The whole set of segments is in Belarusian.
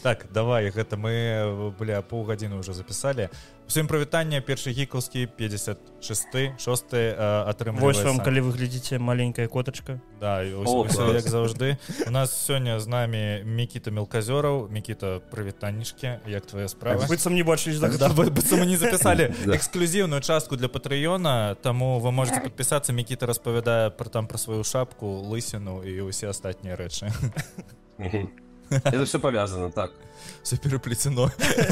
Так, давай, гэта мы, паўгадзіны ўжо запісалі. Усім прывітанне, першы гікаўскі 56-6 атрымліваецца. Вось вам, калі вы глядзіце маленькая котачка. Да, усё як заўжды. У нас сёння з намі Мікіта Мелказёраў. Мікіта, прывітаннішкі, як твоя справа? Быццам не бачылись да гэта. Быццам мы не запісалі эксклюзіўную частку для Патрэёна, таму вы можете падпісацца. Мікіта распавядае пра сваю шапку, лысіну і ўсе астатнія рэчы. Это все повязано, так. Все переплетено.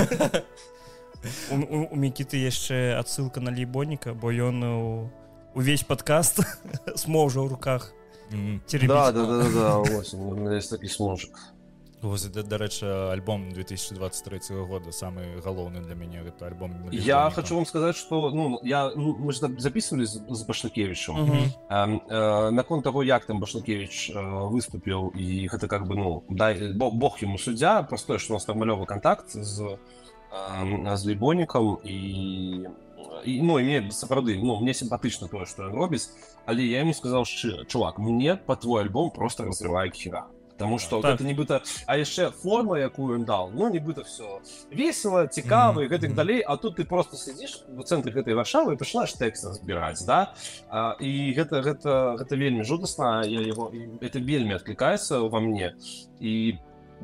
У Мікіты яшчэ адсылка на Лейбоніка, бо ён увесь падкаст смоўжа ў руках теребіць. Да, ось, у меня есть такі смоўжак. Вось, дарэчы, альбом 2023 года, самый галоўны для мяне, гэта альбом Лейбоника. Я хочу вам сказать, что мы же записывали с Башлыкевичем. Наконт того, як там Башлыкевич выступил, и это как бы, бог ему суддя, просто что у нас там малёвы контакт з Лейбонікам, і мне сапраўды, мне сімпатычна тое, што ён робіць, але я ему сказал шчыра: чувак, мне по твой альбом просто разрывае к хера. Потому что так. Это нібыта, а яшчэ форма, якую ён дал, нібыта все весело, цікава і гэтак далей, а тут ты просто сидишь в цэнтры гэтай Варшавы і пачынаеш тэкст разбіраць, да? І гэта вельмі жудасна, это вельмі адклікаецца во мне, і,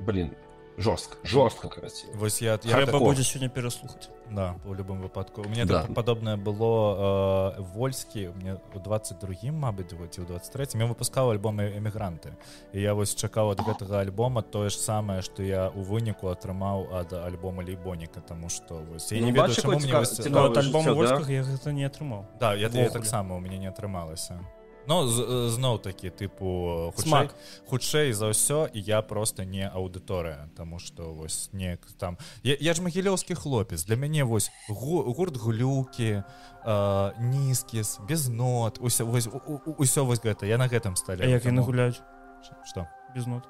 жорстка, красиво. Вось трэба будзе сёння пераслухаць. Да, у любым выпадку. У меня падобнае было Вольскі, мне у 22-м, мабыць, ці ў 23-м, я выпускаў альбом «Эмігранты». І я вось чакаў ад гэтага альбома тое ж самае, што я ў выніку атрымаў ад альбома Лейбоніка, таму што вось я не ведаю, чаму мне вось ад альбома Вольскага я гэта не атрымаў. Да, я таксама, у мяне не атрымалася. Зноў такі, тыпу, хутчэй за ўсё, і я просто не аўдыторыя, таму што вось неяк там... Я ж магілёўскі хлопец, для мяне вось гурт Глюкі, Нізкіс, без нот, усё вось гэта, я на гэтым стале. А як яны гуляюць? Што? Без нот.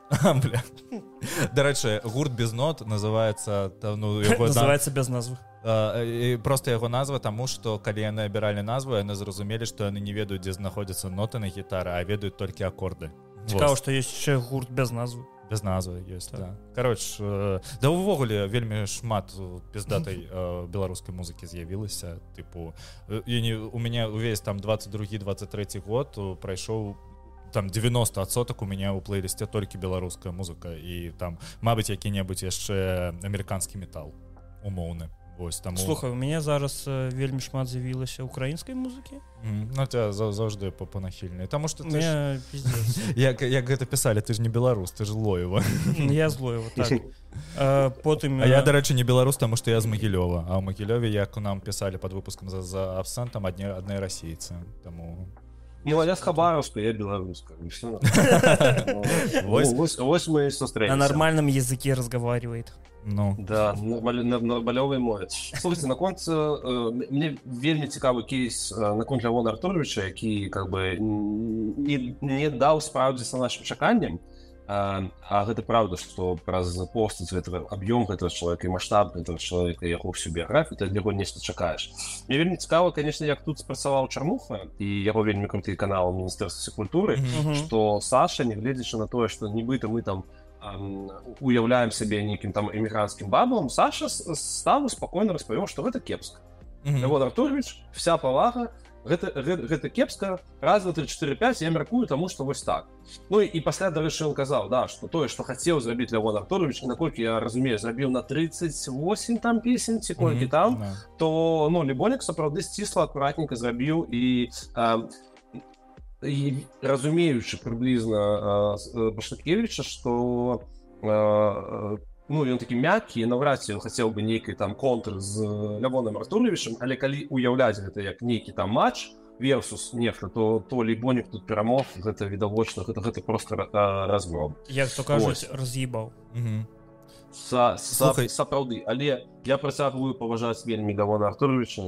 Дарэчы, гурт без нот называецца... Называецца без назвы. Просто яго назва, таму што калі яны абіралі назву, яны зразумелі, што яны не ведаюць, дзе знаходзяцца ноты на гітары, а ведаюць толькі акорды. Цікава, што ёсць яшчэ гурт без назвы. Без назвы ёсць, да. Кароч, да ўвогуле вельмі шмат піздатай беларускай музыкі з'явілася. Тыпу, у мяне увесь там 22-23 год прайшоў там 90% у мяне ў плейлісце толькі беларуская музыка, і там, мабыць, які-небудзь яшчэ амерыканскі метал умоўны. Слухай, у мяне зараз вельмі шмат з'явілася украінскай музыкі. Ця заўжды панахільнай. Таму што ты ж... Як гэта пісалі, ты ж не беларус, ты ж Лоева. Я з Лоева, так. Потым... А я, дарэчы, не беларус, таму што я з Магілёва. А ў Магілёве, як нам пісалі пад выпускам за абсентам, адны расейцы. Таму... я з Хабаровска, я беларуска. Вось мы сустрэемся. На нормальном языке разговаривает. Да, нормалёвай мове. Слухайте, наконт мне вельмі цікавы кейс наконт Лявона Артуровича, які как бы не даў спраўдзіцца нашым чаканням. А гэта правда, што праз постаць гэтага аб'ём гэтага чалавека і маштаб гэтага чалавека, яго ўсю біяграфію, ты ад яго нешта чакаеш. Мне вельмі цікава, конечно, як тут спрацаваў Чармуха і яго вельмі круты канал Міністэрства культуры, што Саша, нягледзячы на тое, што нібыта мы там уяўляем сябе нейкім там эмігранцкім баблам, Саша стаў спакойна распавёў, што гэта кепска. Лявон Артурович, вся павага, гэта кепска, раз, два, три, 4, 5, я мяркую, таму што вось так. І пасля, дарэчы, ён казаў, да, што тое, што хацеў зрабіць Лявон Артурович, і наколькі я разумею, зрабіў на 38 там песен, ці колькі там, то Лейбонік сапраўды сцісла, акуратненька зрабіў, і разумеючы прыблізна Башлыкевіча, што ён такі мяккі, наўрад ці ён хацеў бы нейкай там контр з Лявоном Артуровичем, але калі уяўляць гэта як нейкі там матч версус нехта, то Лейбонік тут перамог, гэта відавочна, гэта просто разгром. Як то кажуць, раз'ебаў. Сапраўды, але Я працягваю паважаць вельмі Лявона Артуровича.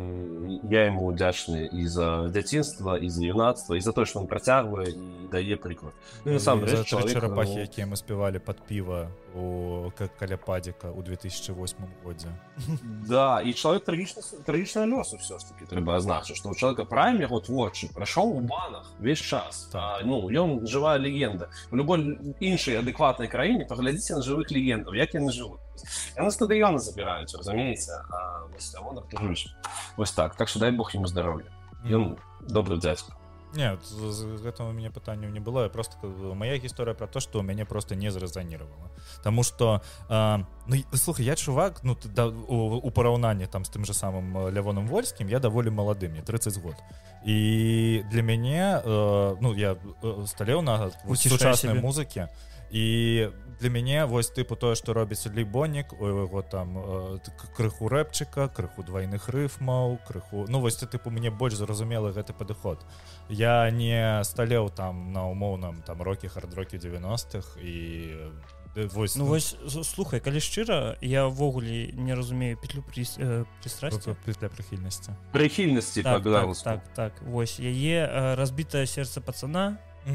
Я яму удзячны і за дзяцінства, і за юнацтва, і за тое, што ён працягвае і дае прыклад. Ну, насамрэч, чалавек... чарапахі, якія мы спявалі пад піва каля падзіка ў 2008 годзе. Да, і чалавек трагічна лёсу ўсё ж таки трэба азначыць, што ў чалавека прайм яго творчы прайшоў у банах весь час. Ну, ён жывая легенда. У любой іншай адэкватнай краіне паглядзіце на жывых легендаў, як яны жывуць. Яны стадыёны забіраюць, разумееце, а вось Лявон Артурович. Вось так. Так што дай Бог яму здароўя. Ён добры дзядзька. Не, з гэтага у мяне пытанняў не было. Просто моя гісторыя пра то, што ў мяне просто не зрэзаніравала. Таму што, ну, слухай, я чувак, ну, у параўнанні там з тым же самым Лявоном Вольскім, я даволі малады, мне 30 год. І для мяне, ну, я сталеў на сучаснай музыкі, і для мяне вось тыпу тое, што робіць Лейбонік, у яго там крыху рэпчыка, крыху двайных рыфмаў, крыху, ну вось тыпу мне больш зразумелы гэты падыход. Я не сталеў там на умоўным там рокі хард-рокі 90-х і вось... Ну вось, слухай, калі шчыра, я ўвогуле не разумею петлю пристрасці. Петля прыхільнасці. Прыхільнасці па-беларуску. Так, вось, яе разбітае сэрца пацана,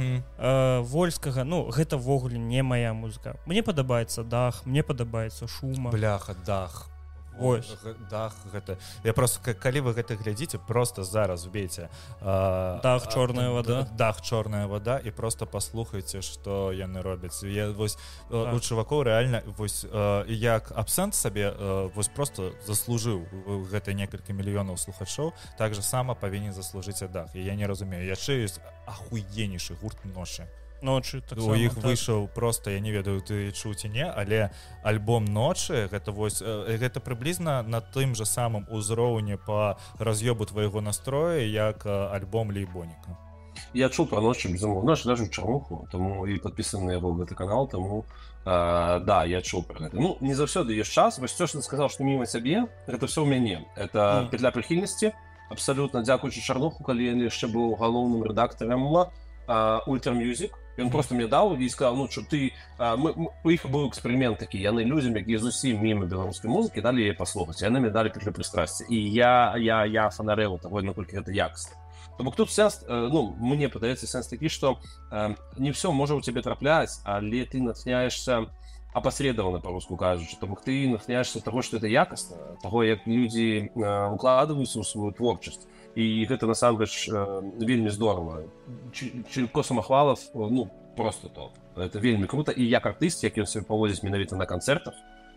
Вольскага, ну гэта ввогуле не моя музыка. Мне падабаецца дах, мне падабаецца шума. Бляха, дах. Ось. Дах гэта. Я просто калі вы гэта глядзіце, просто зараз убейце дах чорная вода. Дах чорная вода і просто паслухайце, што яны робяць. Я вось у чувакоў рэальна вось як абсент сабе вось просто заслужыў гэта некалькі мільёнаў слухачоў, так же сама павінен заслужыць дах. І я не разумею, яшчэ ёсць ахуеннейшы гурт Ночы. Ночы, так у іх выйшаў просто, я не ведаю, ты чуў ці не, але альбом Ночы гэта вось гэта прыблізна на тым же самым узроўні па раз'ёбу твайго настроя, як альбом Лейбоніка. Я чуў пра Ночы, безумоўна, Ночы даже ў Чарнуху, таму і падпісаны на яго гэты канал, таму да, я чуў пра гэта. Ну, не заўсёды ёсць час, вось то, што ты сказаў, што міма цябе, гэта ўсё ў мяне. Это петля прыхільнасці, абсалютна дзякуючы Чарнуху, калі ён яшчэ быў галоўным рэдактарам Ультра Мьюзік. Ён просто мне даў і сказаў, ну, што ты... У іх быў эксперымент такі, яны людзям, якія зусім міма беларускай музыкі, далі яе паслухаць. Яны мне далі петлю прыстрасці. І я фанарэў таго, наколькі гэта якасна. То бок тут сэнс, ну, мне падаецца сэнс такі, што не ўсё можа ў цябе трапляць, але ты натхняешься апасредавана, па-руску кажучы. То бок ты натхняешься таго, што гэта якасна, таго, як людзі укладваюцца ў сваю творчасць. І гэта насамрэч вельмі здорава. Чілько Самахвалов, ну, просто топ. Это вельмі круто. І як артыст, як ён сябе паводзіць менавіта на канцэртах,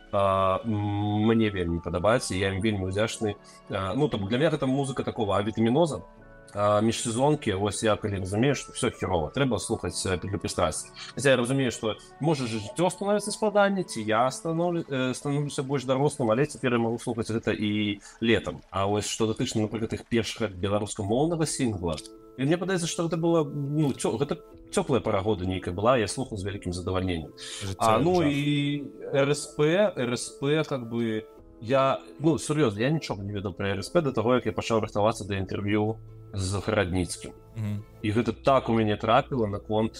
мне вельмі падабаецца, я ім вельмі ўдзячны. Ну, то для меня гэта музыка такого авітаміноза. Міжсезонкі, вось я калі разумею, што ўсё херова, трэба слухаць петлю прыстрасці. Хаця я разумею, што можа жыццё становіцца складанне, ці я становлюся больш дарослым, але цяпер я магу слухаць гэта і летам. А вось што датычна, напрыклад, іх першага беларускамоўнага сінгла, і мне падаецца, што гэта была, ну, гэта цёплая пара года нейкая была, я слухаў з вялікім задавальненнем. Ну і РСП, как бы, я, ну, сур'ёзна, я нічога не ведаў пра РСП да таго, як я пачаў рыхтавацца да інтэрв'ю з Харадніцкім. І гэта так у мяне трапіла наконт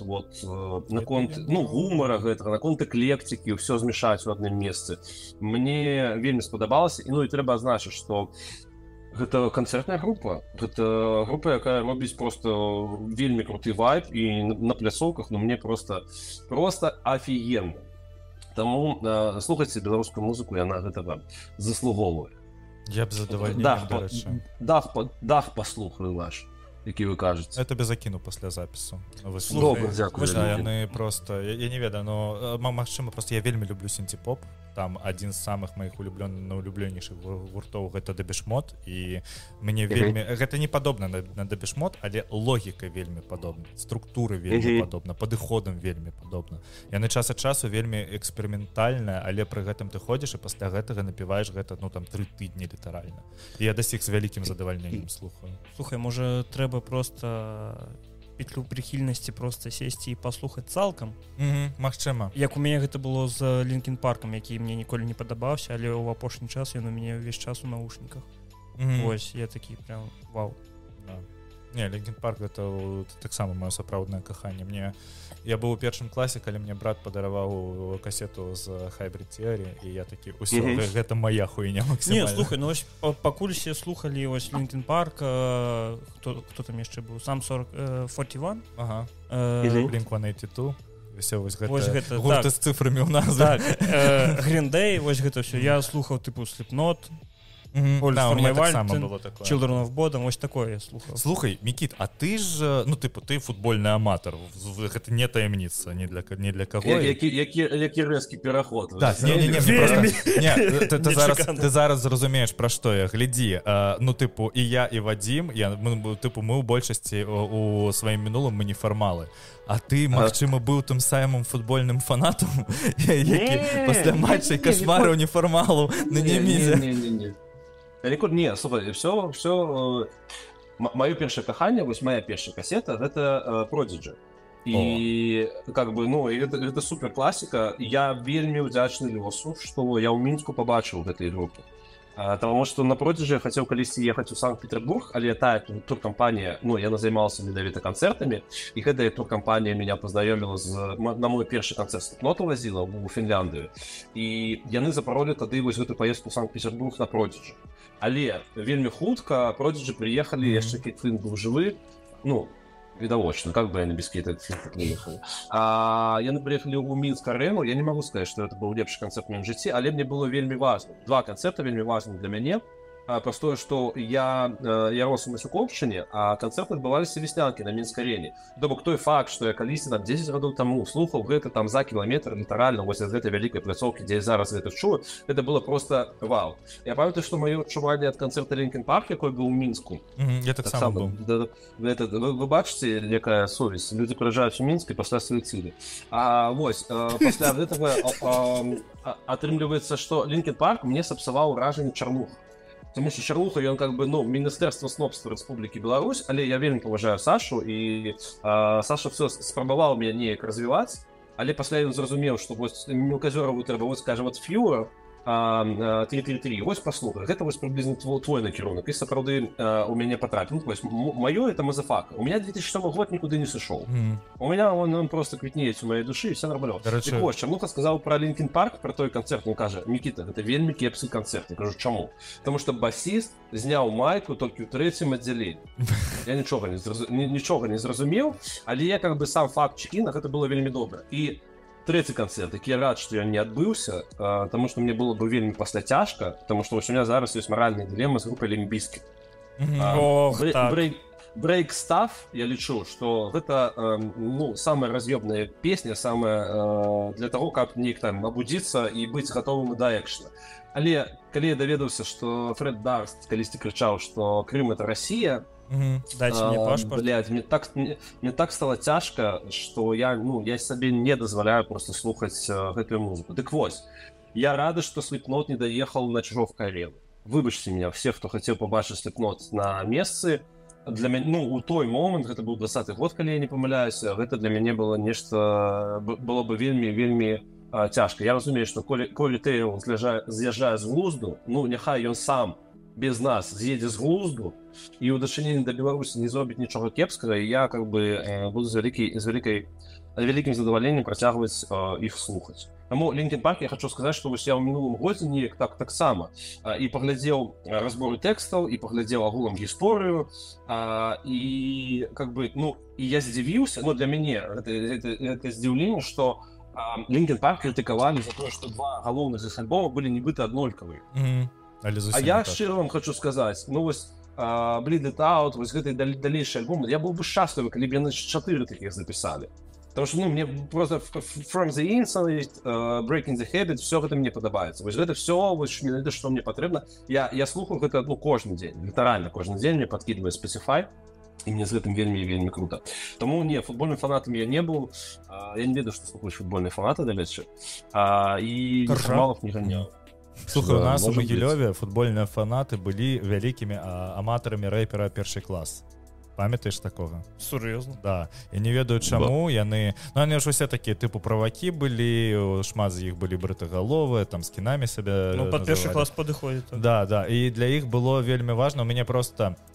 ну, гумара гэтага, наконт эклектыкі, ўсё змешаць у адным месцы. Мне вельмі спадабалася, і ну і трэба азначыць, што гэта канцэртная група. Гэта група, якая робіць просто вельмі круты вайб, і на пляцоўках, ну, мне просто афігенна. Таму слухайце беларускую музыку, яна гэтага заслугоўвае. Я б задавальненнем, дарэчы. Дах паслухаю ваш, які вы кажаце. Я табе закіну пасля запісу. Добра, дзякую. Яны просто, я не ведаю, но магчыма, просто я вельмі люблю сінці-поп. Там адзін з самых маіх улюбленейшых гуртоў гэта Дэпеш Мод, і мне вельмі гэта не падобна на Дэпеш Мод, але логіка вельмі падобна, структуры вельмі падобна, падыходам вельмі падобна. Яны час ад часу вельмі эксперыментальная, але пры гэтым ты ходзіш і пасля гэтага напіваеш гэта, ну, там 3 тыдні літаральна. І я дасіх з вялікім задавальненнем слухаю. Слухай, можа трэба просто петлю прыхільнасці просто сесці і паслухаць цалкам. Магчыма. Як у мяне гэта было з Лінкін Паркам, які мне ніколі не падабаўся, але ў апошні час ён у мяне ўвесь час у наушніках. Вось, я такі прям вау. Не, Лінкін Парк гэта таксама маё сапраўднае каханне. Я быў у першым класе, калі мне брат падараваў касету з Hybrid Theory, і я такі, усё, гэта мая хуйня максімальна. Не, слухай, ну вось пакуль все слухалі вось Лінкін Парк, хто там яшчэ быў? Сам 41? Ага. Blink-182. Все, вось гэта гурты з цифрамі ў нас. Так, Green Day, вось гэта ўсё. Я слухаў тыпу Slipknот, Да, у меня так само было такое. Children of Bodom, ось такое я слухав. Слухай, Микит, а ты ж, ну, типу, ты футбольний аматор. Гэта не таємниця ні для кого. Який резкий переход. Да, ти зараз зрозумієш, про що я. Гляді, ну, типу, і я, і Вадим, ми у більшості у своїм минулому ми не формали. А ти, магчыма, быў тым самым футбольным фанатам, які пасля матчай кашмарыў нефармалу на немізе. Не, слухай, все... Маё першае каханне, вось моя першая касета, гэта Prodigy. І, как бы, ну, гэта супер класіка. Я вельмі ўдзячны лёсу, што я ў Мінску пабачыў гэтай групы. Потому что на Prodigy я хотел калісьці ехаць у Санкт-Петербург, але тая туркампанія, ну, яна займалася менавіта канцэртамі, і гэтая туркампанія меня познаёміла на мой першы канцэрт Slipknot возила у Фінляндыю. І яны запаролі тады вось гэту поездку ў Санкт-Петербург на Prodigy. Але вельмі хутка Prodigy приехалі, яшчэ Кейт Флінт быў жывы, ну, видовочно, как бы они без Кейта Флинта приехали. Яны приехали у Мінск-арену, я не могу сказать, что это был лепшы концерт в моем жыцці, але мне было вельмі важно. Два концерта вельмі важны для мяне. Простое, что я рос у Масюковшчыне, а концерты адбываліся веснянкі на Мінск-арене. То бок той факт, что я калісьці там 10 гадоў таму слухаў гэта там за кіламетр літаральна вось ад гэтай вялікай пляцоўкі, дзе я зараз гэта чую, это было просто вау. Я памятаю, што маё адчуванне ад канцэрта Лінкін Парк, якой быў у Мінску. Я так само быў. Вы бачыце, якая совесть. Людзі прыязджаюць у Мінск і пасля суіцыды. Вось, пасля гэтага атрымліваецца, што Лінкін Парк мне сапсаваў ўражанне Чарнуха. Тому що Чарлуха, ён как бы, ну, Міністэрства снобства Рэспублікі Беларусь, але я вельмі паважаю Сашу, і Саша все спрабаваў мяне неяк развіваць, але пасля ён зразумеў, што вось мелказёраву трэба, вось, скажем, от Фьюра 333, вось паслухай, гэта вось прыблізна твой накірунак, і сапраўды у мяне патрапіў. Ну, вось, маё это мазафака. У меня 2007 год никуда не сышоў. У меня он просто квітнець у моей душы, і все нормально. Так вось, Чарнуха сказаў про Лінкін Парк, про той канцэрт, он кажа: Мікіта, гэта вельмі кепскі канцэрт. Я кажу, чаму? Потому что басіст зняў майку толькі ў трэцім аддзяленні. Я нічога не зразумеў, але я как бы сам факт чекіна, гэта было вельмі добра. І третий концерт, які я рад, што ён не адбыўся, потому что мне было бы вельмі пасля цяжка, потому что у меня зараз ёсць маральная дилемма з групай Limp Bizkit. Break Stuff, я лічу, што гэта, ну, самая раз'ёбная песня, самая для того, каб неяк там абудзіцца і быць гатовым да экшна. Але калі я даведаўся, што Фред Дарст калісьці крычаў, што Крым — это Россия, дайте мне пашпорт. Блядь, мне так стало цяжка, что я себе не дозволяю просто слухать гэтую музыку. Так вось, я рада, что Slipknot не доехал на Чижовку-арену. Выбачьте меня, все, кто хотел побачить Slipknot на месцы. Для меня, ну, у той момент, это был 20-й год, калі я не помыляюсь, гэта для мяне было нешта, было бы вельмі цяжка. Я разумею, что Колі Тейл з'язджае з глузду, ну, няхай ён сам без нас з'едзе з глузду, і ў дачыненні да Беларусі не зробіць нічога кепскага, і я как бы буду з вялікім задавальненнем працягваць іх слухаць. Таму Лінкін Парк, я хочу сказаць, што вось я ў мінулым годзе неяк таксама і паглядзеў разборы тэкстаў, і паглядзеў агулам гісторыю, і как бы, ну, і я здзівіўся, ну, для мяне гэта здзіўленне, што Лінкін Парк крытыкавалі за тое, што два галоўных іх альбома былі нібыта аднолькавыя. А я шчыра вам хочу сказаць, ну вось Bleed It Out, вось гэты далейшы альбом, я быў бы шчаслівы, калі б яны 4 такіх запісалі. Потому что, ну, мне просто From the Inside, Breaking the Habit, все гэта мне падабаецца. Вось гэта все, вось менавіта што мне патрэбна. Я слухаю гэта, ну, кожны дзень, літаральна кожны дзень мне падкідвае Spotify, і мне з гэтым вельмі круто. Таму не, футбольным фанатам я не быў, я не ведаю, што слухаюць футбольныя фанаты, далечы, і нефармалов не ганяў. Слухай, у нас у Магілёве футбольныя фанаты былі вялікімі аматарамі рэпера першы клас. Памятаеш такога? Сур'ёзна? Да. Я не ведаю, чаму яны... Ну, яны ж усе такія тыпу правакі былі, шмат з іх былі брытагаловыя, там з кінамі сабе называлі. Ну, пад першы клас падыходзіць. Да. І для іх было вельмі важна. У мяне проста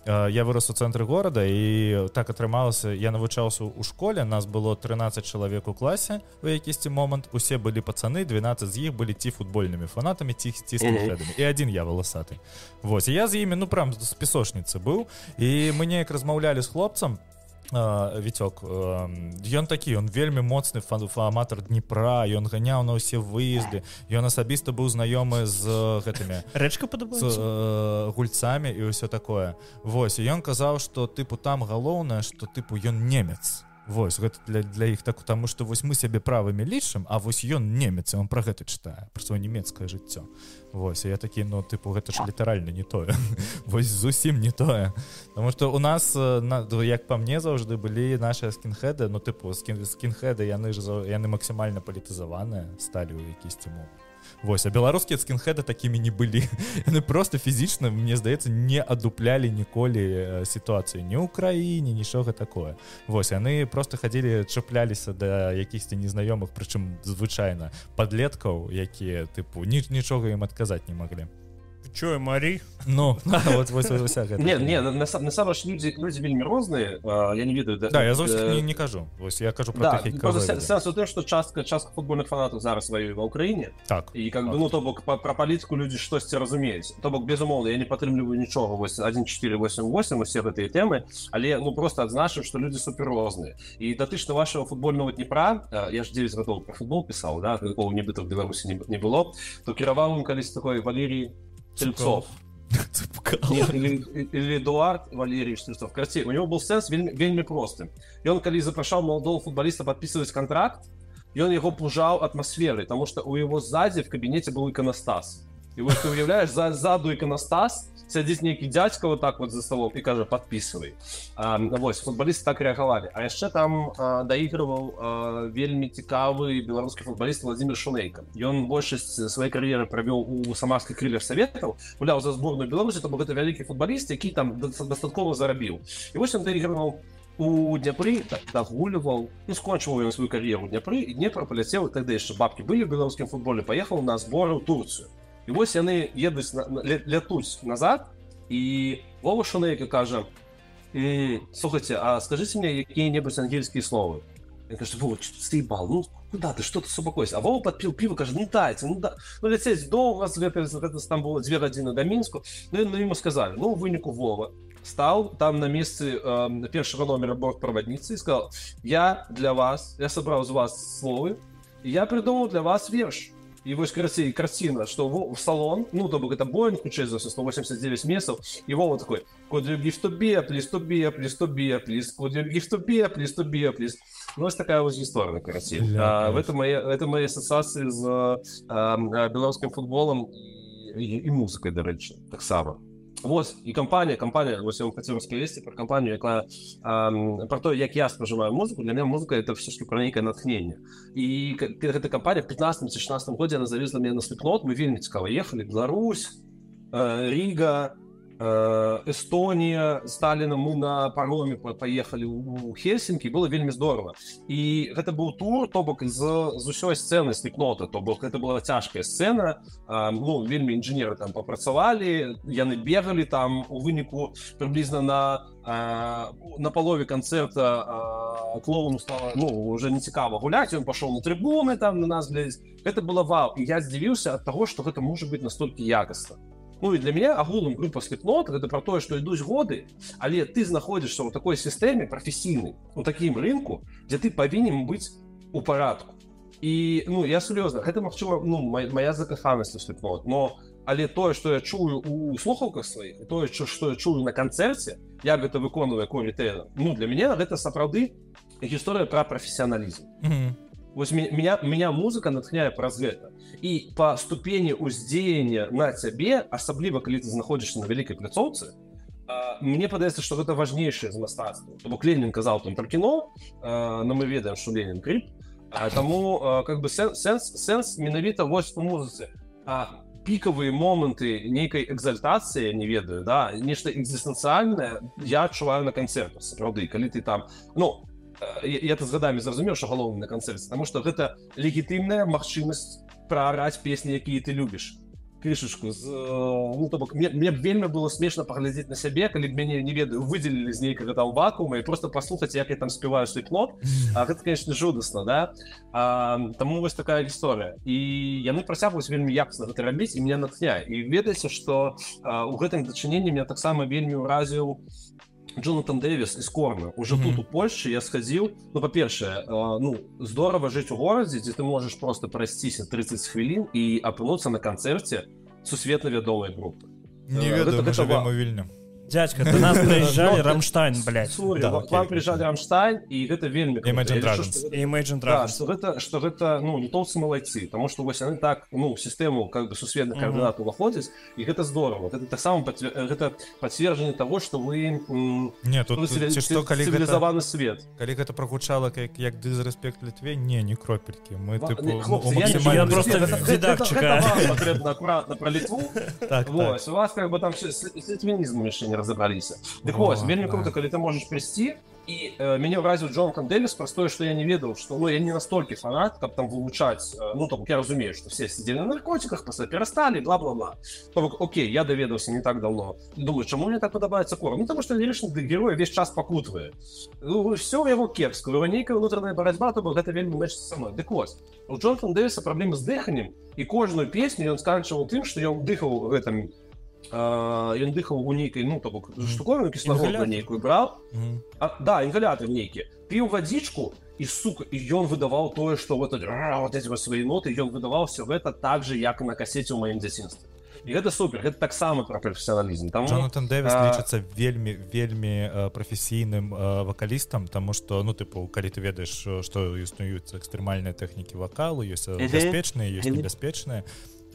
я вырос у цэнтры горада, і так атрымалася, я навучаўся ў школе, нас было 13 чалавек у класе у якісьці момант, усе былі пацаны, 12 з іх былі ці футбольнымі фанатамі, ці скінхедамі, і адзін я валасаты. Вось, і я з імі, ну, прям з песочніцы быў, і мы неяк размаўлялі з хлопцам, Вітёк, ён такі, ён вельмі моцны аматар Дніпра, ён ганяў на ўсе выезды, ён асабіста быў знаёмы з гэтымі рэчка падабаецца? З гульцамі і ўсё такое. Вось, і ён казаў, што тыпу там галоўнае, што тыпу ён немец. Вось, гэта для іх так, таму што вось мы сябе правымі лічым, а вось ён немец, і он пра гэта чытае, пра сваё нямецкае жыццё. Вось, і я такі, ну, тыпу, гэта ж літаральна не тое. Вось зусім не тое. Таму што у нас, як па мне, заўжды былі нашыя скінхеды, ну, тыпу, скінхеды, яны максімальна палітызаваныя сталі ў якісьці момант. Вось, а беларускія скінхеды такімі не былі. Яны просто фізічна, мне здаецца, не адуплялі ніколі сітуацыю ні ў краіне, нічога такое. Вось, яны просто хадзілі, чапляліся да якіхсьці незнаёмых, прычым звычайна падлеткаў, якія, тыпу, нічога ім адказаць не маглі. Чё, Марі? Ну, вот уся гэта. Не, насамрэч людзі вельмі розныя, я не ведаю. Да, я зовсім не кажу. Вось я кажу про тых, які ведаю. Сэнс у тым, што частка футбольных фанатаў зараз ваюе ва ўкраіне. Так. І как бы, ну, то бок пра палітыку людзі штосьці разумеюць. То бок, безумоўна, я не падтрымліваю нічога, вось 1488, усе гэтыя тэмы, але, ну, просто адзначым, што людзі супер розныя. І датычна вашага футбольнага Дніпра, я ж 9 гадоў пра футбол пісаў, да, такого нібыта ў Беларусі не было, то кіраваў ім калісь такой Валерій Стрельцов. Или Эдуард Валерьевич Стрельцов. Короче, у него был сенс вельмі простым. Ён, калі запрашаў маладого футболиста подписывать контракт, ён яго пужаў атмасферой, потому что у его сзади в кабинете был иконостас. И вот ты уявляешь, ззаду иконостас, сядзіць нейкі дзядзька вот так вот за столом и кажа, подписывай. Вось, футболисты так реагавалі. А яшчэ там даігрываў вельмі цікавы беларускі футболист Владимир Шунейко. Ён большасць сваёй кар'еры правёў у самарскіх крыльях Саветаў, гуляў за зборную Беларусі, то бок гэта вялікі футболист, які там дастаткова зарабіў. І вось ён даігрываў у Дняпры, так дагульваў, ну, скончываў ён сваю кар'еру у Дняпры, і Днепр паляцеў, тады яшчэ бабкі былі ў беларускім футболе, паехаў на зборы ў Турцыю. І вось яны едуць, лятуць назад, і Вова Шунейко кажа, слухайте, а скажите мне какие-нибудь ангельские слова. Я кажу, Вова, что ты съебал? Ну, куда ты, что ты собакойся? А Вова подпил пиво, каже, ну дайте, ну лететь долго, там было 2 гадзіны до Мінску, ну ему сказали, ну, в выніку Вова стал там на месте першего номера бортпроводницы и сказал, я для вас, я собрал из вас словы, и я придумал для вас верш. И вось картина, что в салон, ну, то бок это Боинг, учесть 189 месяцев, и Вова такой, could you give to be, please, to be, please, to be, please, could you give to be, please, to be, please. Ну, ось такая вот история, короче. Это мои ассоциации с белорусским футболом и музыкой, до речі, так само. Вот, і кампанія, ось я вам хотів розповісти про кампанію, яка, про те, як я споживаю музику. Для мене музика – це все ж таки про некое натхнення. І эта кампанія в 15-16 году, она завезла меня на Slipknot, мы вельмі цікаво ехали, Беларусь, Рига, Эстонія, Сталіна, мы на пароме поехали у Хельсінкі, было вельмі здорово. І гэта быў тур, то бок з усёй сцэны Slipknota, то бок гэта была цяжкая сцэна, ну, вельмі інжынеры там папрацавалі, яны бегалі там, у выніку прыблізна на палове канцэрта клоуну стало, ну, уже не цікава гуляць, ён пашоў на трыбуны там на нас глядзець. Гэта было вау, і я здзівіўся ад таго, што гэта можа быць настолькі якасна. Ну і для мяне агулам група Slipknot гэта пра тое, што ідуць годы, але ты знаходзішся ў такой сістэме прафесійнай, у такім рынку, дзе ты павінен быць у парадку. І, ну, я сур'ёзна, гэта, магчыма, ну, моя закаханасць у Slipknot, но але тое, што я чую у слухаўках сваіх, і тое, што я чую на канцэрце, як гэта выконвае Корі Тэйлар, ну, для мяне гэта сапраўды гісторыя пра прафесіяналізм. Вось меня музыка натхняе праз гэта. І па ступені ўздзеяння на цябе, асабліва калі ты знаходзішся на вялікай пляцоўцы, мне падаецца, што гэта важнейшае з мастацтва. То бок Ленін казаў там пра кіно, но мы ведаем, што Ленін крып, таму как бы сэнс менавіта вось у музыцы. Пікавыя моманты нейкай экзальтацыі, не ведаю, да, нешта экзістэнцыяльнае я адчуваю на канцэртах, сапраўды, калі ты там, ну, я тут з гадамі зразумеў, што галоўны на канцэрце, таму што гэта легітымная магчымасць праараць песні, якія ты любіш. крышачку ну то бок мне вельмі было смешна паглядзець на сябе, калі б мяне не ведаю выдзелілі з нейкага там вакуума і просто паслухаць, як я там спяваю сліпнот. Гэта, конечно, жудасна, да? Таму вось такая гісторыя. І яны працягваюць вельмі якасна гэта рабіць, і меня натхняе. І ведаеце, што у гэтым дачыненні меня таксама вельмі ўразіў Джонатан Дэвіс из Корна. Уже тут у Польши я сходил. Ну, по-перше, ну, здорово жить у городе, где ты можешь просто пройстись 30 хвилин и опынуться на концерте сусветно вядомой группы. Не ведаю, мы живем у Вильня. Дядька, до нас приезжали Рамштайн, блядь. Sorry, да, к вам приезжали Рамштайн, и это вельмі круто. Imagine Dragons. Imagine Dragons. Да, что это, ну, литовцы молодцы, потому что вот они так, ну, в систему как бы сусветных координат уваходят, и это здорово. Это так само это подтверждение того, что вы не, тут цивилизованный свет. Коли это прогучало как дизреспект Литве, не кропельки. Мы типу я просто видак чекаю. Это вам потребно аккуратно про Литву. Вот, у вас как бы там с литвинизмом еще не разобрались. Так вот, вельмі круто, когда ты можешь прийти, и меня вразил Джонатан Дэвис, простое, что я не ведал, что, ну, я не настолько фанат, как там вылучать, ну, так, я разумею, что все сидели на наркотиках, после перестали, бла-бла-бла. Так, окей, я доведался не так давно. Думаю, чему мне так подобается Корн? Ну, потому что лиричный герой весь час покутывает. Ну, все его кепско, у него некая внутренняя борьба, то это вельмі мэчится со мной. Так вот, у Джонатана Дэвиса проблемы с дыханием, и каждую песню он сканчивал тем, что он дыхал в этом... ён дыхаў у нейкай, ну, то бок, штуковину кіслародную нейкую браў. Да, інгалятор нейкі. Піў вадзічку, і, сука, і ён выдаваў тое, што вот эти свае ноты, ён выдаваў все гэта так же, як і на касеце ў маім дзяцінстве. І гэта супер, гэта таксама пра прафесіяналізм. Джонатан Дэвіс лічыцца вельмі прафесійным вакалістам, таму што, ну, тыпу, калі ты ведаеш, што існуюць экстрэмальныя тэхнікі вакалу, ёсць бяспечныя, ёсць небяспечныя.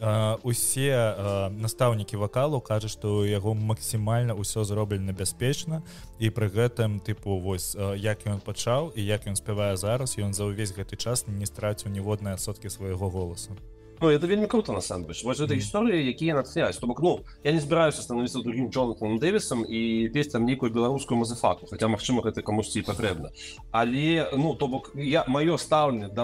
Усе настаўнікі вакалу кажуць, што яго максімальна ўсё зроблена бяспечна, і пры гэтым, тыпу, вось, як ён пачаў і як ён спявае зараз, ён за ўвесь гэты час не страціў ніводнай адсоткі свайго голасу. Ну, это вельмі круто, насамрэч. Вось гэта гісторыі, якія натхняюць. То бок, ну, я не збіраюся становіцца другім Джонатаном Дэвісам і пець там нейкую беларускую мазафаку, хаця, магчыма, гэта камусьці і патрэбна. Але, ну, то бок, маё стаўленне да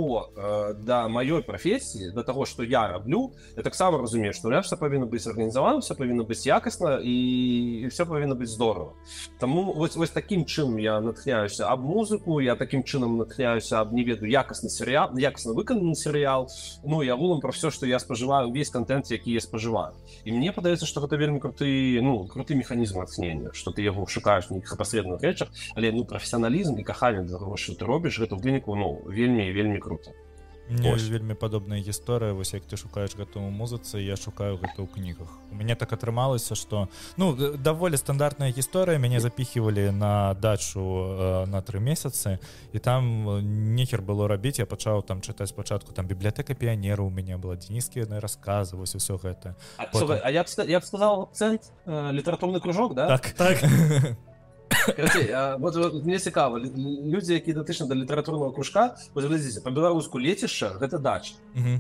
маёй прафесіі, да таго, што я раблю, я таксама разумею, што ўсё павінна быць арганізавана, ўсё павінна быць якасна і ўсё павінна быць здорава. Таму вось такім чынам я натхняюся аб музыку, я такім чынам натхняюся аб, не ведаю, якасны серыял, якасна выкананы серыял, ну, я агулам про все, что я споживаю, весь контент, які я споживаю. І мне падаецца, што гэта вельмі круты механізм натхнення, што ты яго шукаеш в нейкіх апасрэдных рэчах, але, ну, прафесіяналізм і каханне да таго, што ты робіш, гэта ў выніку, ну, вельмі круто. Мне вельмі падобная гісторыя, вось як ты шукаеш гэта ў музыцы, я шукаю гэта ў кнігах. У мяне так атрымалася, што, ну, даволі стандартная гісторыя, мяне запіхивалі на дачу на 3 месяцы, і там нехер было рабіць, я пачаў там чытаць спачатку, там бібліятэка піянера у мяне была, Дзенісскія расказы, вось усё гэта. А як сказал акцент, літаратурны кружок, да? Так. Короче, вот мне цікаво, люди, які датычны да літаратурнага кружка, вот глядзіце, по-беларуску лецішча гэта дача.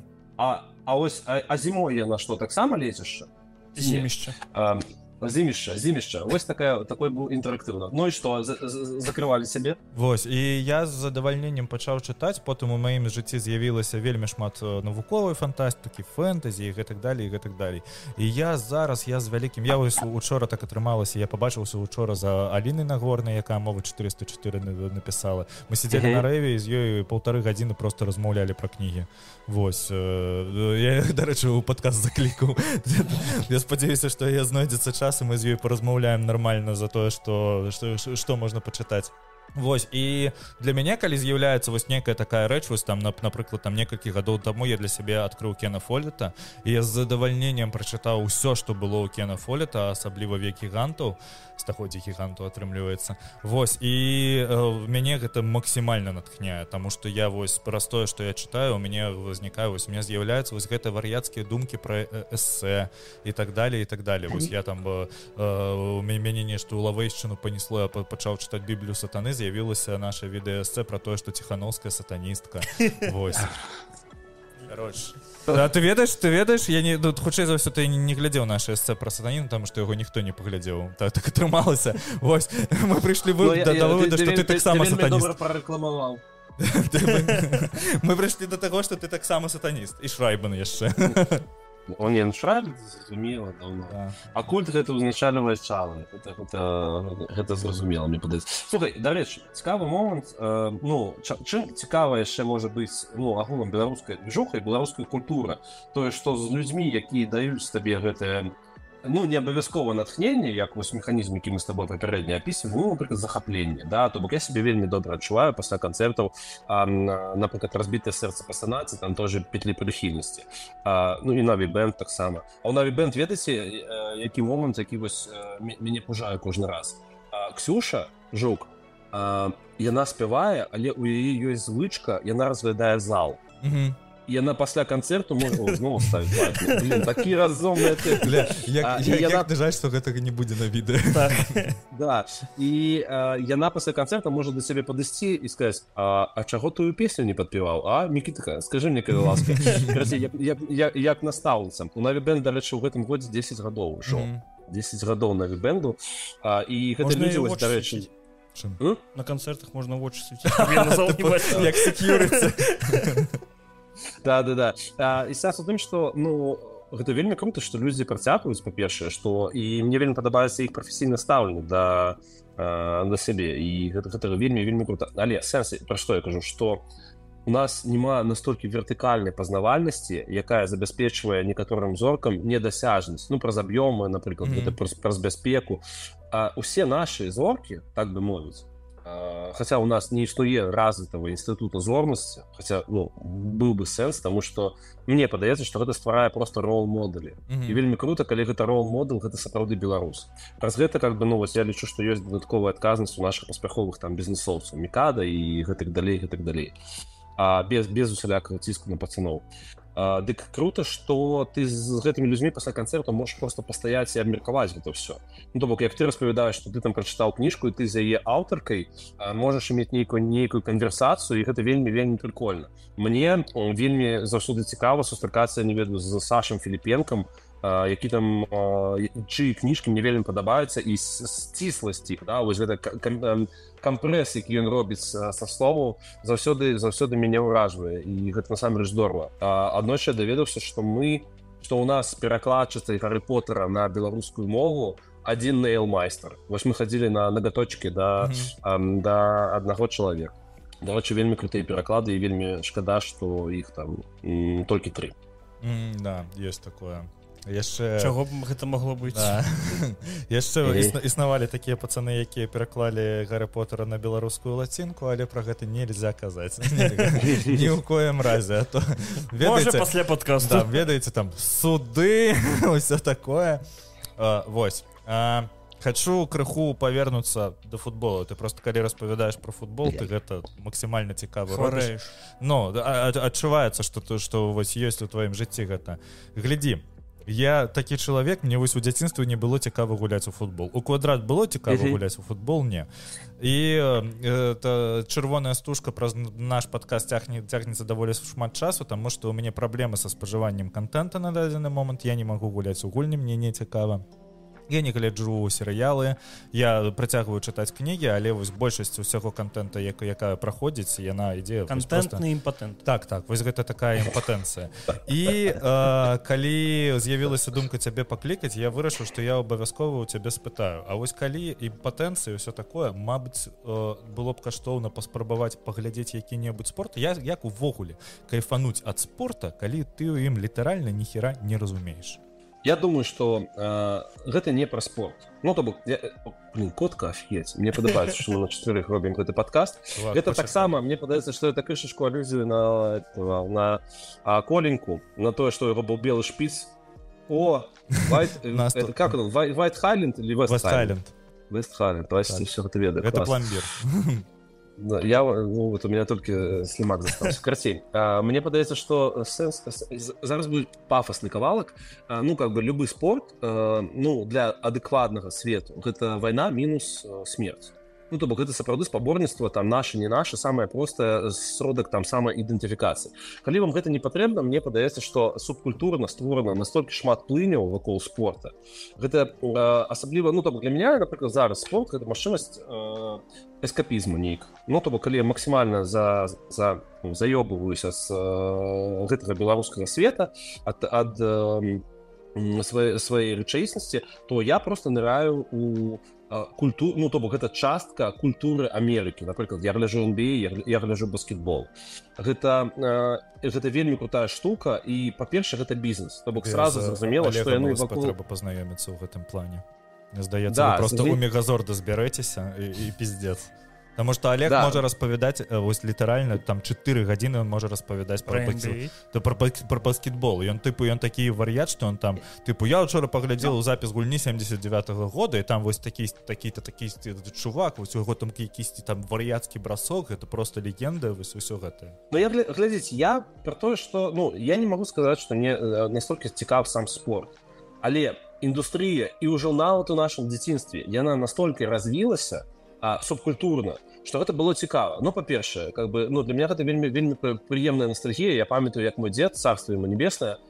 А ось зімой яна што, таксама лецішча? Зімішча. Зімішча. Вось такой быў інтэрактыўна. Ну і што, закрывалі сябе? Вось, і я з задавальненнем пачаў чытаць, потым у маім жыцці з'явілася вельмі шмат навуковай фантастыкі, фэнтэзі і гэтак далей. І я зараз, я з вялікім... Я вось учора так атрымалася, я пабачыўся учора за Алінай Нагорнай, якая мова 404 напісала. Мы сидзелі на рэве і з ёй 1,5 гадзіны просто размаўлялі пра кнігі. Вось. Я, дарэчы, у падкаст заклікаў. Я спадзяюся, што я знойдзецца час, и мы з ёй поразмаўляем нормально за тое, што можна пачытаць. Вось, і для мяне, калі з'яўляецца вось некая такая рэч, вось там, напрыклад, там некалькі гадоў таму я для сябе адкрыў Кена Фоллета, і я з задавальненнем прачытаў усё, што было ў Кена Фоллета, асабліва Век гігантаў, стагоддзі гігантаў атрымліваецца. Вось, і мяне гэта максімальна натхняе, таму што я вось праз тое, што я чытаю, у мяне ўзнікае, вось у мяне з'яўляюцца вось гэта вар'яцкія думкі пра эсэ і так далее. Вось я там мяне нешта ў лавэйшчыну панесло, я пачаў чытаць Біблію сатаны, з'явілася наша відэа-эсэ про тое, што Ціхановская сатаністка. Вось. Короче. А ты ведаеш, я не, хутчэй за ўсё ты не глядзеў наше эсэ про сатаніну, таму што яго ніхто не паглядзеў. Так атрымалася. Вось, мы прыйшлі да выводу, што ты таксама сатаніст. Ты вельмі добра прарэкламаваў. Мы прыйшлі да таго, што ты таксама сатаніст. І Шрайбан яшчэ. Он не іншаль, зразумела, даўно. Да. А культ гэта ўзначальвае чалы. Гэта зразумела, мне падаецца. Слухай, дарэчы, цікавы момант, чым цікава яшчэ можа быць, агулам беларуская движуха і беларуская культура. Тое, што з людзьмі, якія даюць табе гэтае, не абавязкова натхненне, як вось механізм, які мы з тобой папярэдне апісваем, напрыклад, захапленне, да, то бок я сябе вельмі добра адчуваю пасля канцэртаў, напрыклад, разбітае сэрца пасанаці, там тоже петлі прыхільнасці. І Наві Бэнд таксама. А ў Наві Бэнд ведаеце, які момант, які вось мяне пужае кожны раз. Ксюша Жук, яна спявае, але ў яе ёсць звычка, яна разглядае зал. Яна пасля канцэрту можа зноў ставіць лайк. Блин, такі разумныя ты. Як ты жаль, што гэтага не будзе на відэа. Да. І яна пасля канцэрта можа да сябе падысці і сказаць: а чаго тую песню не падпяваў? Мікітка, скажы мне, калі ласка. Як настаўніца. У Наві Бэнд, дарэчы, у гэтым годзе 10 гадоў ужо. 10 гадоў Наві Бэнду. І гэта людзі, вось, дарэчы, на канцэртах можна вочы свеціць. Як секьюрыці. Да. І сэнс у тым, што, гэта вельмі круто, што людзі працягваюць, па-першае, што і мне вельмі падабаецца іх прафесійнае стаўленне да сябе, і гэта вельмі круто. Але сэнс, пра што я кажу, што у нас няма настолькі вертыкальнай пазнавальнасці, якая забяспечвае некаторым зоркам недасяжнасць, праз аб'ёмы, напрыклад, гэта праз бяспеку. Усе нашы зоркі, так бы мовіць, хаця у нас не існуе развітага інстытута зорнасці, хаця быў бы сэнс, таму што мне падаецца, што гэта стварае проста рол-модэлі. І вельмі крута, калі гэта рол-модэл, гэта сапраўды беларус. Праз гэта, я лічу, што ёсць дадатковая адказнасць у нашых паспяховых бізнесоўцаў, Мікада і гэтак далей. Без усялякага ціску на пацаноў. Дык круто, што ты з гэтымі людзьмі пасля канцэрту можаш проста пастаяць і абмеркаваць гэта ўсё. То бок, як ты распавядаеш, што ты там прачытаў кніжку і ты з яе аўтаркай можаш мець нейкую канверсацыю, і гэта вельмі прыкольна. Мне вельмі заўсёды цікава сустракацца, не ведаю, з Сашам Філіпенкам, які там, чыі кніжкі мне вельмі падабаюцца, і сцісласці, вось гэта кампрэс, які ён робіць са словаў, заўсёды мяне ўражвае, і гэта насамрэч здорава. Аднойчы я даведаўся, што у нас перакладчыцай Гарры Поттера на беларускую мову адзін нейл-майстар. Вось мы хадзілі на нагаточкі да аднаго чалавека. Дарэчы, вельмі крутыя пераклады, і вельмі шкада, што іх там толькі 3. Да, ёсць такое. Чаго б гэта магло быць? Яшчэ існавалі такія пацаны, якія пераклалі Гарры Поттера на беларускую лацінку, але пра гэта нельзя казаць. Ні ў коім разе. Можа, пасля падкасту. Ведаеце, там суды, ўсё такое. Вось. Хачу крыху павернуцца да футбола. Ты просто калі распавядаеш пра футбол, ты гэта максімальна цікава робіш. Адчуваецца, што вось ёсць у тваім жыцці гэта. Глядзі, я такі чалавек, мне вось у дзяцінстве не было цікава гуляць у футбол. У Квадрат было цікава гуляць у футбол, не. І чырвоная стужка праз наш падкаст цягнецца даволі шмат часу, таму што ў мяне праблемы са спажываннем контента на дадзены момант, я не магу гуляць у гульні, мне не цікава. Я не гляджу серыялы, я працягваю чытаць кнігі, але вось большасць усяго контента, якая праходзіць, яна ідзе... Контентны імпатэнт. Так, вось гэта такая імпатэнцыя. І калі з'явілася думка цябе паклікаць, я вырашыў, што я абавязкова ў цябе спытаю. А вось калі імпатэнцыя і ўсё такое, мабыць, было б каштоўна паспрабаваць паглядзець які-небудзь спорт. Як увогуле кайфануць ад спорта, калі ты ў ім літаральна ніхера не разумееш? Я думаю, што гэта не пра спорт. То бок, котка, офігеть. Мне падабаецца, што мы на 4 робім гэты падкаст. Гэта таксама, мне падаецца, што это крышачку алюзію на Коленьку, на тое, што яго быў белы шпіц. Как он? White Highland или West Highland? West Highland, бачыце, все гэта ведаю. Гэта пломбір. У меня толькі слімак застаўся. Карацей, мне падаецца, што сэнс зараз будзе пафасны кавалак. Любы спорт, для адэкватнага свету гэта вайна мінус смерць. Ну, то бок гэта сапраўды спаборніцтва там наша не наша самае простае сродак там самаідэнтыфікацыі. Калі вам гэта не патрэбна, мне падаецца, што субкультурна створана настолькі шмат плыняў вакол спорта. Гэта асабліва, ну, то бок для мяне, напрыклад, зараз спорт гэта магчымасць эскапізму нейк. Ну, то бок калі я максімальна заёбываюся з гэтага беларускага света ад сваёй рэчаіснасці, то я просто ныраю у культуру, ну, то бок гэта частка культуры Амерыкі. Напрыклад, я гляджу NBA, я гляджу баскетбол. Гэта вельмі крутая штука, і, па-перше, гэта бізнес. То бок сразу зразумела, што яны вакол... Трэба пазнаёміцца ў гэтым плане. Мне здаецца, вы просто у Мегазорда збярэцеся і пиздец. Потому что Олег можа распавядаць, вось літаральна, там 4 гадзіны он можа распавядаць про баскетбол. І ён такі вар'ят, што он там, я учора паглядзеў запіс гульні 79-го года, і там вось такі-то чувак, вось у яго там якісьці там вар'яцкі бросок, гэта просто легенда, вось усё гэта. Ну, глядзіце, я про тое, што, ну, я не магу сказаць, што мне настолькі цікав сам спорт. Але індустрыя і ўжо нават у нашым дзяцінстве, яна настолькі развілася субкультурна, што гэта было цікава. Ну, па-першае, как бы, ну, для мяне гэта вельмі прыемная ностальгія. Я памятаю, як мой дзед, царство ему небеснае,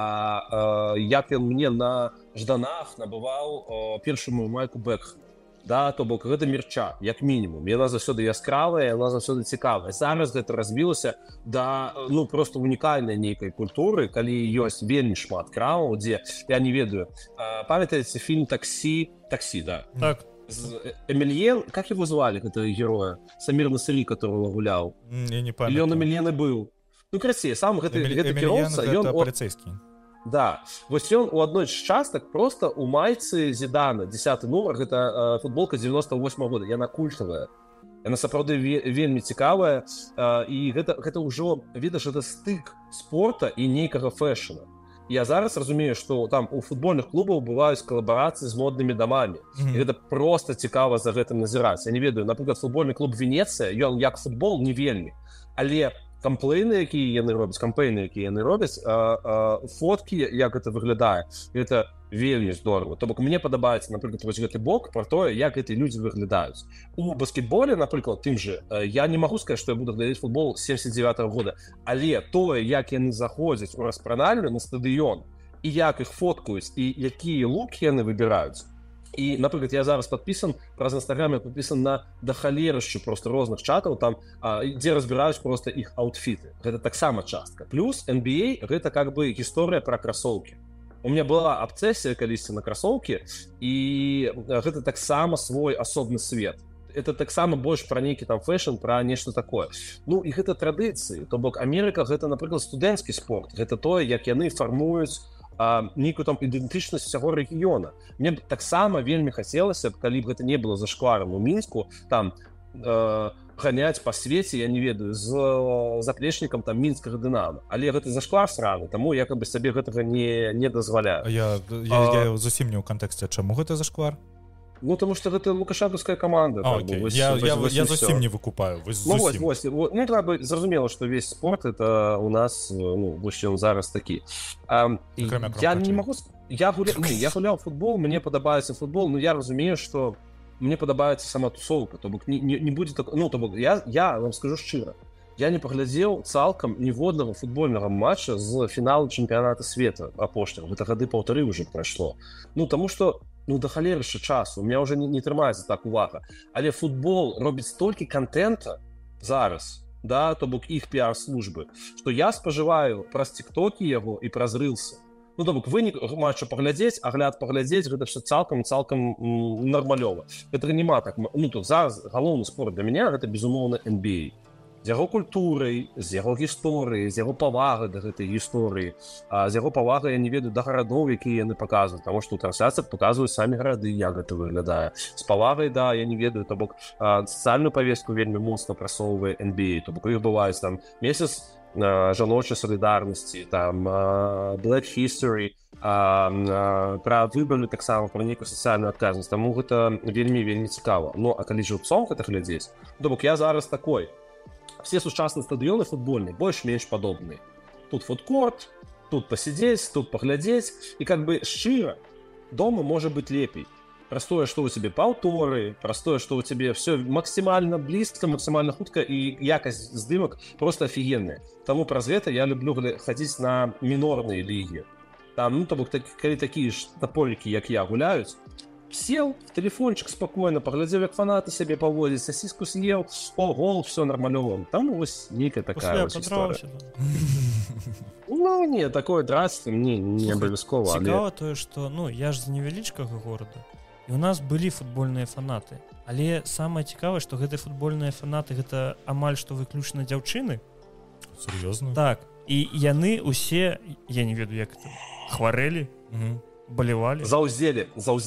як ён мне на Жданах набываў першую майку Бекхэм. Да, то бок гэта мерча, як мінімум. Яна заўсёды яскравая, яна заўсёды цікавая. Зараз гэта развілася да, ну, просто унікальнай нейкай культуры, калі ёсць вельмі шмат крамаў, дзе, я не ведаю, памятаеце фільм «Таксі», да? Так. Эмильен, как его звали, этого героя? Самир Насыри, которого гулял. Я не помню. Или он Эмильен и был? Ну, красивее. Сам гэта кіроўца. Эмильен — это полицейский. Да. Вось ён у адной з частак просто у майцы Зідана, 10-й нумар, гэта футболка 98-го года. Яна культавая. Яна сапраўды вельмі цікавая. І гэта ўжо, відаш, гэта стык спорта і нейкага фэшна. Я зараз разумею, што там у футбольных клубаў бываюць калабарацыі з моднымі дамамі. І гэта проста цікава за гэтым назіраць. Я не ведаю, напрыклад, футбольны клуб Венецыя, ён як футбол не вельмі. Але кампэйны, якія яны робяць, фоткі, як гэта выглядае, гэта вельмі здорава. То бок мне падабаецца, напрыклад, вось гэты бок пра тое, як гэтыя людзі выглядаюць. У баскетболе, напрыклад, тым же, я не магу сказаць, што я буду глядзець футбол 79-го года, але тое, як яны заходзяць у распранальню на стадыён, і як іх фоткаюць, і якія лукі яны выбіраюць. І, напрыклад, я зараз падпісан, праз Інстаграм я падпісан на дахалерышчу просто розных чатаў, там, дзе разбіраюць просто іх аўтфіты. Гэта таксама частка. Плюс NBA гэта как бы гісторыя пра красоўкі. У меня была абцэсія калісьці на красоўкі, і гэта таксама свой асобны свет. Это таксама больш пра нейкі там фэшн, пра нешта такое. Ну, і гэта традыцыі. То бок Амерыка гэта, напрыклад, студэнцкі спорт. Гэта тое, як яны фармуюць нейкую там ідэнтычнасць усяго рэгіёна. Мне таксама вельмі хацелася, калі б гэта не было зашкварам у Мінску, там ганяць па свеце, я не ведаю, з заплечнікам там мінскага Дынама. Але гэта зашквар сраны, таму я бы сабе гэтага не дазваляю. Я зусім не ў кантэксце, чаму гэта зашквар? Ну, тому што гэта лукашэнкаўская каманда. Я зусім не выкупаю. Ну, треба зразумела, што весь спорт это у нас, ну, вось ён зараз такі. Я не магу... Я гуляў футбол, мне падабаецца футбол, но я разумею, што мне падабаецца сама тусовка, то бок не будзе так... Ну, то бок я вам скажу шчыра, я не паглядзеў цалкам ніводнага футбольнага матча з фіналу чэмпіяната свету апошняга. Гэта гады 1,5 ўжо прайшло. Ну, таму што да халерыша часу, у меня ўжо не трымаецца так увага. Але футбол робіць столькі контента зараз, да, то бок іх піар-службы, што я спажываю праз тиктокі яго і праз рылсы. Ну, то бок вынік матча паглядзець, агляд паглядзець, гэта все цалкам нармалёва. Гэта нема так. Ну, тут зараз галоўны спорт для мяне гэта, безумоўна, NBA. З яго культурай, з яго гісторыяй, з яго павагай да гэтай гісторыі, з яго павагай, я не ведаю, да гарадоў, якія яны паказваюць, таму што ў трансляцыях паказваюць самі гарады, як гэта выглядае. З павагай, да, я не ведаю, то бок сацыяльную павестку вельмі моцна прасоўвае NBA, то бок іх бываюць там месяц жаночай салідарнасці, там Black History, пра выбары таксама, пра нейкую сацыяльную адказнасць, таму гэта вельмі цікава. Ну, а калі жыўцом гэта глядзець, то бок я зараз такой. Все сучасныя стадыёны футбольныя больш-менш падобныя. Тут фудкорт, тут пасядзець, тут паглядзець, і как бы шчыра дома можа быць лепей. простое, что у тебе паўторы, простое, что у тебе все максимально близко, максимально хутка, и якость здымок просто офигенная. Тому праз гэта я люблю ходить на минорные лиги. Там, ну, то бок, калі такие ж топорики, як я, гуляюць, сел в телефончик спокойно, поглядел, как фанаты себе поводят, сосиску съел, гол, все нормально. Там ось некая такая ось история. Ну, не, такое драться мне не обовязково. Цікаво тое, што, ну, я ж з невялічкага горада, і у нас былі футбольныя фанаты. Але самае цікавае, што гэтыя футбольныя фанаты, гэта амаль што выключна дзяўчыны. Сур'ёзна? Так, і яны усе, я не ведаю, як это, хварэлі, болевали. Заўзелі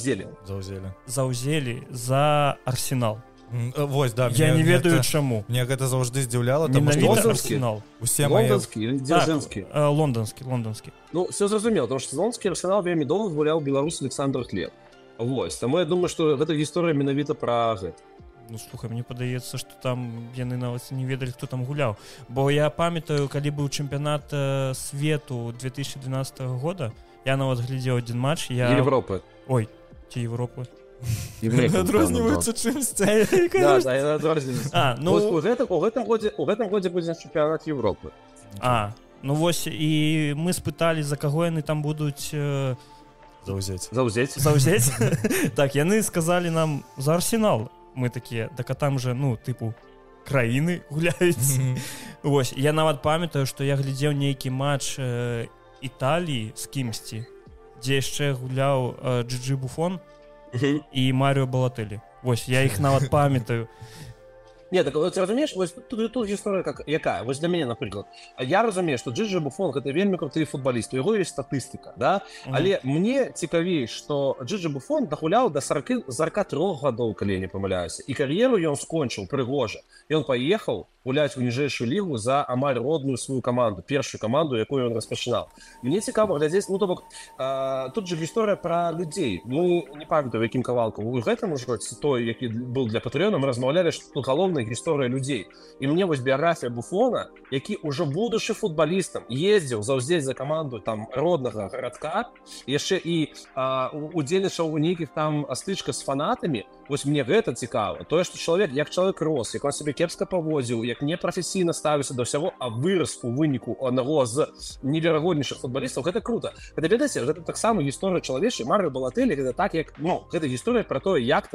за Арсенал. Вось, да, я не ведаю чаму. Мне гэта заўжды здзіўляла, таму што Арсенал. Усе лондонскі или дзяржынскі? Лондонскі. Ну, все зразумела, потому што лондонскі Арсенал вельмі доўга гуляў беларус Александр Хлеб. Вось, таму я думаю, што гэта гісторыя менавіта пра гэта. Ну, слухай, мне падаецца, што там яны нават не ведалі, хто там гуляў. Бо я памятаю, калі быў чэмпіянат свету 2012 года, я нават глядзеў адзін матч, Европы. Ой, ці Европы. Адрозніваюцца чымсьці. Да, яны адрозніваюцца. У гэтым годзе будзе чэмпіянат Европы. Ну вось, і мы спыталі, за каго яны там будуць заўзець. Так, яны сказалі нам за Арсенал. Мы такія, так а там же, ну, тыпу, краіны гуляюць. Вось, я нават памятаю, што я глядзеў нейкі матч Італіі з кімсьці, дзе яшчэ гуляў Джиджи Буфон і Маріо Балатэлі. Вось, я іх нават памятаю. Не, так ты разумееш, вось тут гісторыя якая? Вось для мяне, напрыклад. Я разумею, што Джиджи Буфон гэта вельмі круты футбаліст, у яго ёсць статыстыка, да? Але мне цікавей, што Джиджи Буфон дагуляў да 43 гадоў, калі я не памыляюся, і кар'еру ён скончыў прыгожа. Ён паехаў гуляць у ніжэйшую лігу за амаль родную сваю каманду, першую каманду, якую ён распачынаў. Мне цікава глядзець, ну, то бок, тут же гісторыя пра людзей. Мы не памятаю, якім кавалку. У гэтым ужо той, які быў для Патрыёна, мы размаўлялі, што тут галоўная гісторыя людзей. І мне вось біяграфія Буфона, які ўжо будучы футбалістам ездзіў заўзець за каманду там роднага гарадка, яшчэ і удзельнічаў у нейкіх там стычках з фанатамі. Вось мне гэта цікава. Тое, што чалавек, як чалавек рос, як он сябе кепска паводзіў, як непрафесійна ставіўся да ўсяго, а вырас у выніку аднаго з неверагоднейшых футбалістаў, гэта крута. Гэта, ведаеце, гэта таксама гісторыя чалавечая. Маріо Балатэлі, гэта так, як, ну, гэта гісторыя пра тое, як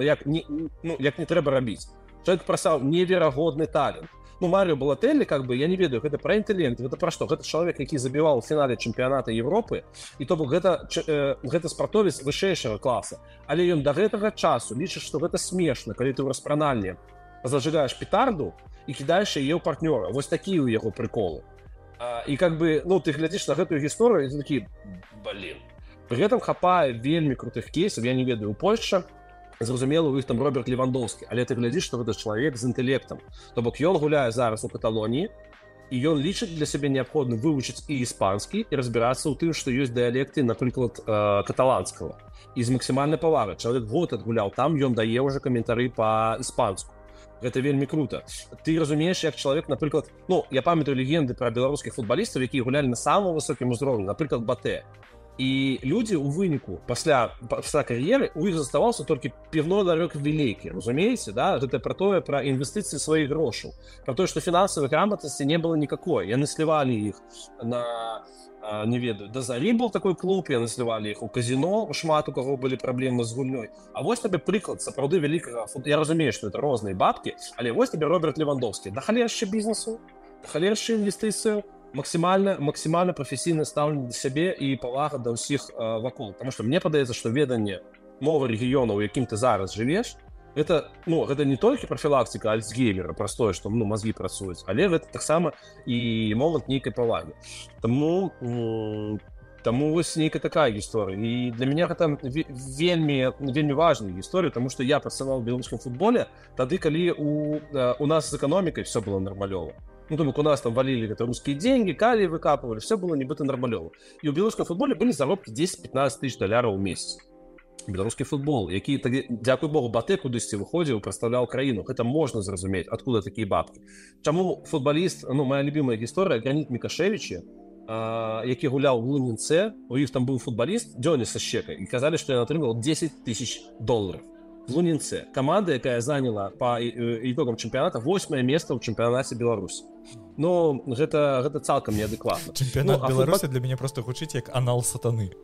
не трэба рабіць. Чалавек прасаў неверагодны талент. Ну, Маріо Балатэлі, как бы, я не ведаю, гэта пра інтэлект, гэта пра што? Гэта чалавек, які забіваў у фінале чэмпіяната Европы, і то бок гэта спартовец вышэйшага класа. Але ён да гэтага часу лічыць, што гэта смешна, калі ты ў распранальні зажигаеш петарду і кідаеш яе ў партнёра. Вось такія ў яго прыколы. І как бы, ну, ты глядзіш на гэтую гісторыю, і ты такі, блин. Пры гэтым хапае вельмі крутых кейсаў, я не ведаю, у Польшчы, зразумела, у іх там Роберт Левандоўскі, але ты глядзіш, што гэта чалавек з інтэлектам. То бок ён гуляе зараз у Каталоніі, і ён лічыць для сябе неабходна вывучыць і іспанскі, і разбірацца ў тым, што ёсць дыялекты, напрыклад, каталанскага. І з максімальнай павагай. Чалавек год адгуляў там, ён дае ўжо каментары па-іспанску. Гэта вельмі крута. Ты разумееш, як чалавек, напрыклад, ну, я памятаю легенды пра беларускіх футбалістаў, якія гулялі на самым высокім узроўні, напрыклад, Батэ. І людзі ў выніку пасля кар'еры у іх заставаўся толькі піўной ларёк вілейкі, разумееце, да? Гэта пра тое, пра інвестыцыі сваіх грошаў, пра тое, што фінансавай граматнасці не было никакой. Яны слівалі іх на, не ведаю, да Зарі был такой клуб, яны слівалі іх у казино, шмат у каго былі праблемы з гульнёй. А вось табе прыклад сапраўды вялікага, я разумею, што это розныя бабкі, але вось табе Роберт Левандоўскі. Да халершчы бізнесу, да халершчы інвестыцыяў, максімальна прафесійна стаўленне да сябе і павага да ўсіх вакол. Таму што мне падаецца, што веданне мовы рэгіёна, у якім ты зараз жывеш, гэта не толькі прафілактыка Альцгеймера, простое, што мазгі працуюць, але гэта таксама і момант нейкай павагі. Таму вось нейкая такая гісторыя. І для мяне гэта вельмі важная гісторыя, таму што я працаваў у беларускім футболе тады, калі у нас з эканомікай все было нармалёва. Ну, тому у нас там валили это русские деньги, калий выкапывали, все было нібыта нармалёва. И у белорусском футболе были заробки 10-15 тысяч долларов в месяц. Белорусский футбол, які, дякую Богу, Батэ кудысьці выходзіў, прадстаўляў краіну. Гэта можна зразумець, откуда такие бабки. Чаму футболист, моя любимая гісторыя, Гранит Мікашевичі, які гуляў в Лунінце, у іх там быў футбаліст Дзёні са Щекай, і казалі, што ён атрымаў $10 000 в Лунінце. Каманда, якая заняла па ітогам чэмпіяната 8-е месца ў чэмпіянаце Беларусі. Ну, гэта цалкам неадэкватна. Чэмпіянат Беларусі для мяне проста гучыць як анал сатаны.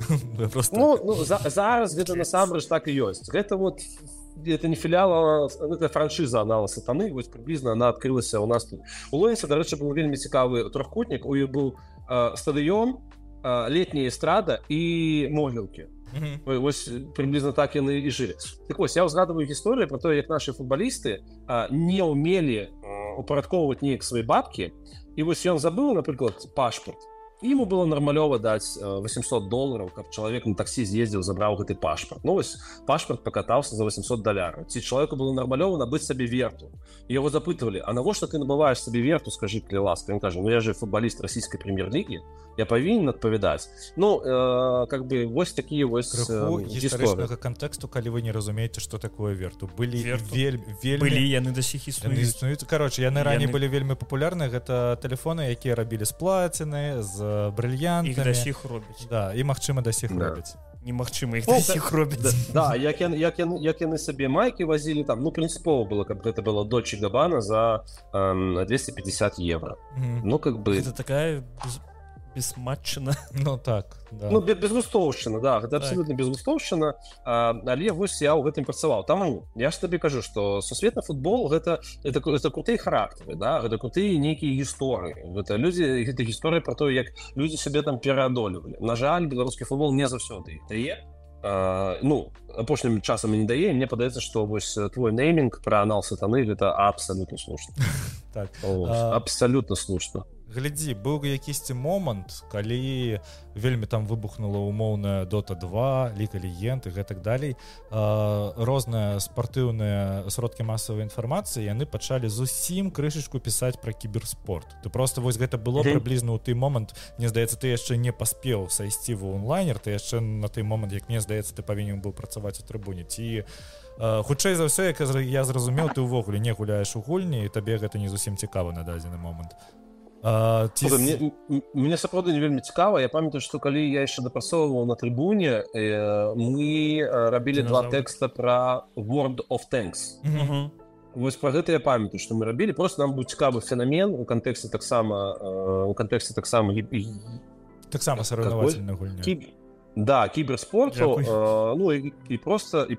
Зараз гэта насамрэч так і ёсць. Гэта вот это не філіал, это франшыза анала сатаны, вось прыблізна она адкрылася ў нас тут. У Лунінце, дарэчы, быў вельмі цікавы трохкутнік, у іх быў стадыён, летняя эстрада і могілкі. Вось прыблізна так яны і жылі. Так вось, я ўзгадываю гісторыю про то, як наши футбалісты не ўмелі упарадковваць неяк свае бабкі, і вось ён забыў, напрыклад, пашпарт. Ему было нармалёва даць $800, каб чалавек на таксі з'ездзіў, забраў гэты пашпарт. Ну вось пашпарт пакатаўся за $800. Ці чалавеку было нармалёва набыць сабе верту. І яго запытвалі: а навошта ты набываеш сабе верту, скажы, калі ласка. Ён кажа: ну я же футбаліст расійскай прэм'ер-лігі, я павінен адпавядаць. Ну, как бы вось такія вось гістарычнага кантэксту, калі вы не разумееце, што такое верту. Былі яны да сіх існуюць. Кароче, яны раней былі вельмі папулярныя. Гэта тэлефоны, якія рабілі з плаціны, з брыльянтамі. Іх да сіх робяць. Да, і магчыма да сіх робяць. Немагчыма іх да сіх робяць. Да, як яны сабе майкі вазілі там, ну, прынцыпова было, каб гэта было Dolce & Gabbana за €250. Ну, как бы... Это такая бессматчына. Ну, так, да. Ну, безгустоўшчына, да, гэта абсолютно безгустоўшчына, але вось я ў гэтым працаваў. Таму я ж табе кажу, што сусветны футбол гэта крутыя характары, да, гэта крутыя нейкія гісторыі. Гэта гісторыі про то, як людзі сябе там пераадолевалі. На жаль, беларускі футбол не заўсёды іх дае. Ну, апошнім часам не дае. Мне падаецца, што вось твой неймінг пра анал сатаны гэта абсалютна слушна. Так. Абсалютна слушна. Глядзі, быў якісьці момант, калі вельмі там выбухнула умоўная Dota 2, Ліга Легенд і гэтак далей. Розныя спартыўныя сродкі масавай інфармацыі, яны пачалі зусім крышачку пісаць пра кіберспорт. Ты просто вось гэта было прыблізна ў той момант, мне здаецца, ты яшчэ не паспеў сайсці в онлайнер, ты яшчэ на той момант, як мне здаецца, ты павінен быў працаваць у трыбуне. Ці хутчэй за ўсё, як я зразумеў, ты ўвогуле не гуляеш у гульні, і табе гэта не зусім цікава на дадзены момант. Мне сапраўды не вельмі цікава. Я памятаю, што калі я яшчэ дапрацоўваў на трыбуне, мы рабілі два тэкста пра World of Tanks. Вось пра гэта я памятаю, што мы рабілі. Просто нам быў цікавы фенамен у кантэксце таксама сараўнавальнай гульні. Да, кіберспорту. Ну і просто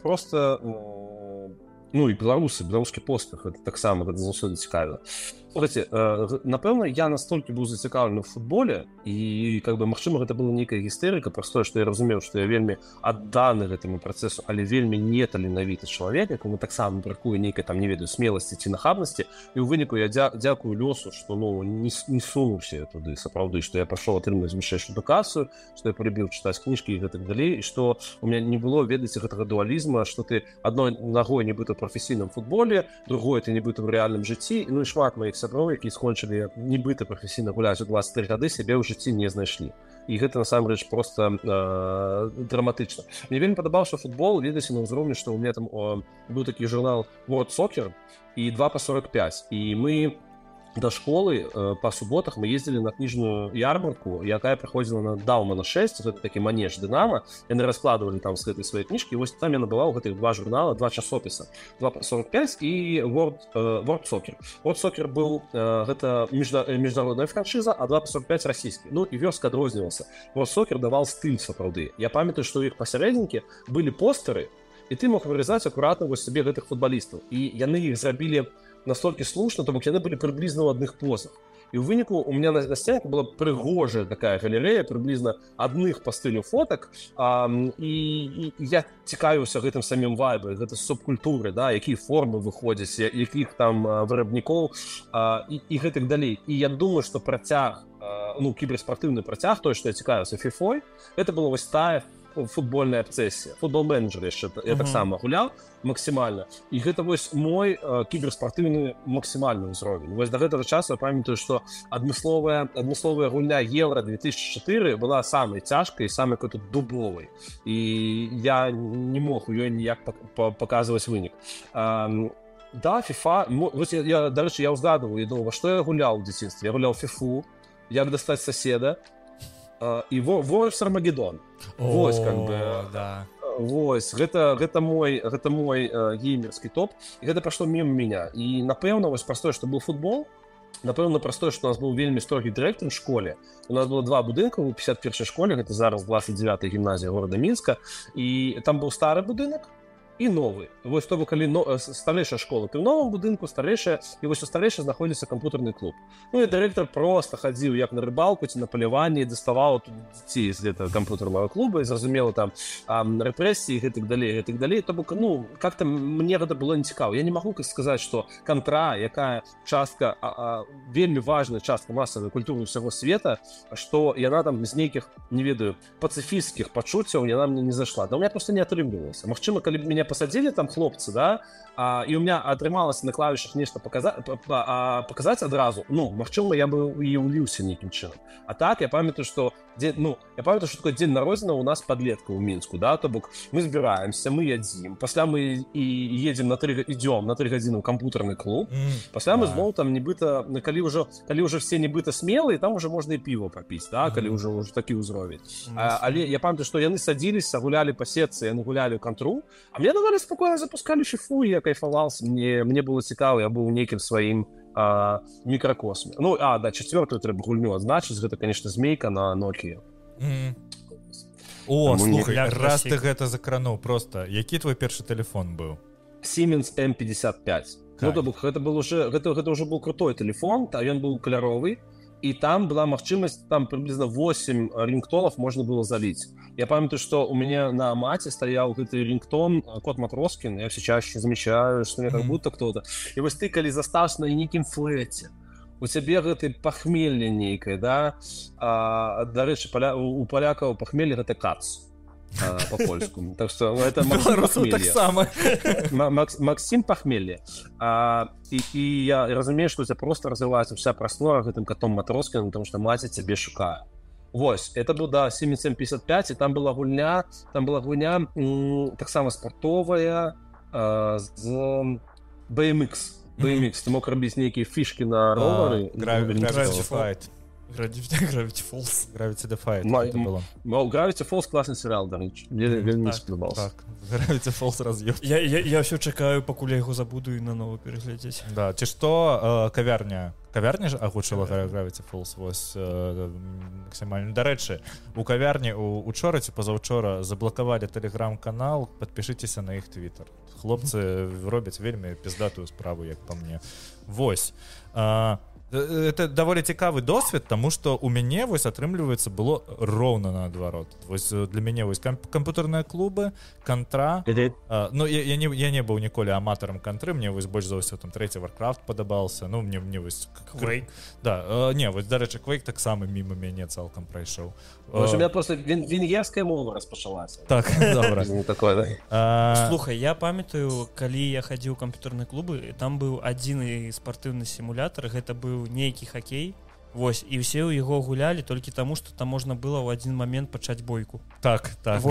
ну і беларускі постах, гэта таксама гэта заўсёды цікава. Слухайте, напэўна, я настолькі быў зацікаўлены ў футболе, і как бы магчыма гэта была нейкая гістэрыка, простое, што я разумеў, што я вельмі адданы гэтаму працэсу, але вельмі неталенавіты чалавек, якому таксама бракуе нейкай там, не ведаю, смеласці ці нахабнасці, і ў выніку я дзякую лёсу, што ну не сунуўся я туды сапраўды, што я пашоў атрымаць вышэйшую адукацыю, што я полюбіў чытаць кніжкі і гэтак далей, і што у меня не было, ведаеце, гэтага дуалізма, што ты адной нагой нібыта ў прафесійным футболе, другой ты нібыта ў рэальным жыцці, ну і шмат маіх сяброў, які скончылі нібыта прафесійна гуляць у 23 гады, сябе ў жыцці не знайшлі. І гэта насамрэч проста драматычна. Мне вельмі падабаўся футбол, ведаеце, на ўзроўні, што ў меня там быў такі журнал World Soccer і 2 по 45. І мы до школы па суботах мы ездзілі на кніжную ярмарку, якая праходзіла на Даумана 6, гэта такі манеж Дынама. Яны раскладывалі там з гэтай свае кніжкі, і вось там я набываў гэтых два журнала, два часопіса, 2 по 45 і World Soccer. World Soccer быў гэта міжнародная франшыза, а 2 по 45 расійскі. Ну і вёрстка адрознівалася. World Soccer давал стыль сапраўды. Я памятаю, што ў іх пасярэдзінкі былі постары, і ты мог вырезаць акуратна вось сабе гэтых футбалістаў. І яны іх зрабілі настолькі слушна, тому яны былі прыблізна ў адных позах. І ў выніку у меня на сценке была прыгожая такая галерэя, прыблізна адных па стылю фотак, і я цікавіўся гэтым самім вайбе, гэта субкультуры, да, якія формы выходзяць, якіх там вырабнікоў і гэтак далей. І я думаю, што працяг, ну, кіберспартыўны працяг, тое, што я цікавіўся фіфой, гэта была вось тая футбольная абсесія. Футбол-менеджер яшчэ я таксама гуляў максімальна. І гэта вось мой кіберспартыўны максімальны ўзровень. Вось да гэтага часу я памятаю, што адмысловая гульня Евро 2004 была самай цяжкай і самай какой-то дубовай. І я не мог у ёй ніяк паказваць вынік. Да, FIFA, вось я, дарэчы, я ўзгадываю, я думаю, во што я гуляў у дзяцінстве. Я гуляў FIFA, як дастаць соседа, і вось Армагеддон. Вось как бы да. Вось гэта мой геймерскі топ, і гэта прайшло міма меня. І напэўна вось праз тое, што быў футбол, напэўна праз тое, што у нас быў вельмі строгі дырэктар у школе. У нас было 2 будынка ў 51-й школе, гэта зараз 29-я гімназія горада Мінска, і там быў стары будынак і новы. Вось то, калі старэйшая школа пры новым будынку, старэйшая, і вось у старэйшай знаходзіцца камп'ютарны клуб. Ну і дырэктар просто хадзіў як на рыбалку ці на паляванне, даставаў тут дзяцей з гэтага камп'ютарнага клуба, і зразумела там рэпрэсіі і гэтак далей. То бок, ну, как-то мне гэта было нецікава. Я не магу сказаць, што Кантра, якая частка, вельмі важная частка масавай культуры ўсяго света, што яна там з нейкіх, не ведаю, пацыфісцкіх пачуццяў яна мне не зашла. Да у меня просто не атрымлівалася. Магчыма, калі б мяне посадили там хлопцы, да, і у меня атрымалася на клавішах нешта показаць адразу, ну, магчыма, я бы і ўліўся нейкім чынам. А так, я памятаю, што такое дзень народзінаў у нас падлеткаў у Мінску, да, то бок мы збіраемся, мы ядзім, пасля мы і едзем ідём на 3 гадзіны ў камп'ютарны клуб, пасля мы зноў там нібыта, калі ўжо все нібыта смелыя, там уже можна і піва папіць, да, калі ўжо такі ўзровень. Але я памятаю, што яны садзіліся, гулялі па сетцы, яны гулялі ў Кантру, а мне давалі спакойна запускалі шифу, і я кайфаваўся, мне было цікава, я быў у нейкім сваім мікракосме. Ну, да, 4-ю трэба гульню адзначыць, гэта, конечно, змейка на Nokia. О, слухай, раз ты гэта закрануў, просто, які твой першы тэлефон быў? Siemens M55. Ну, то бок, гэта ўжо быў крутой тэлефон, ён быў каляровы, і там была магчымасць, там приблизно 8 рингтонов можна было заліць. Я памятаю, што у мяне на маце стаяў гэты рингтон Кот Матроскін, я все чаще замечаю, што мне как будто кто-то. І вось ты, калі застаўся на нейкім флэце, у цябе гэты пахмелле нейкае, да? Дарэчы, у палякаў пахмелле гэта кац. По-польску. Так что это Максим пахмелье. Максим пахмелье. И я разумею, что у тебя просто развивается вся простора гэтым Котом Матроскиным, потому что мать тебе шукае. Вось, это был, да, Siemens M55, и там была гульня так само спортовая з BMX. Ты мог робіць нейкія фішки на ровары. Gravity Fight. Gravity Falls. Gravity Fight. Gravity Falls классный сериал, да, мне вельмі сподобаўся. Так, Gravity Falls раз'ёб. Я ўсё чакаю, пакуль я яго забуду і наново пераглядзець. Да, ці што кавярня ж агучыла Gravity Falls, вось максімальна. Дарэчы, у кавярні учора ці пазаўчора заблакавалі тэлеграм-канал, падпішыцеся на іх твиттер. Хлопцы робяць вельмі пиздатую справу, як па мне. Вось. Это даволі цікавы досвед, таму што у мяне вось атрымліваецца было роўна наадварот. Вось для мяне вось камп'ютарныя клубы, Кантра. Ну я не быў ніколі аматарам Кантры, мне вось больш за ўсё там 3 Warcraft падабаўся. Ну мне вось Quake. Да, не, вось дарэчы, Quake таксама міма мяне цалкам прайшоў. У меня просто венгерская мова распачалася. Так, добра. Слухай, я памятаю, калі я хадзіў у камп'ютарныя клубы, там быў адзіны спартыўны сімулятор, гэта быў нейкі хакей. Вось, і ўсе ў яго гулялі толькі таму, што там можна было ў адзін момент пачаць бойку. Так. Да,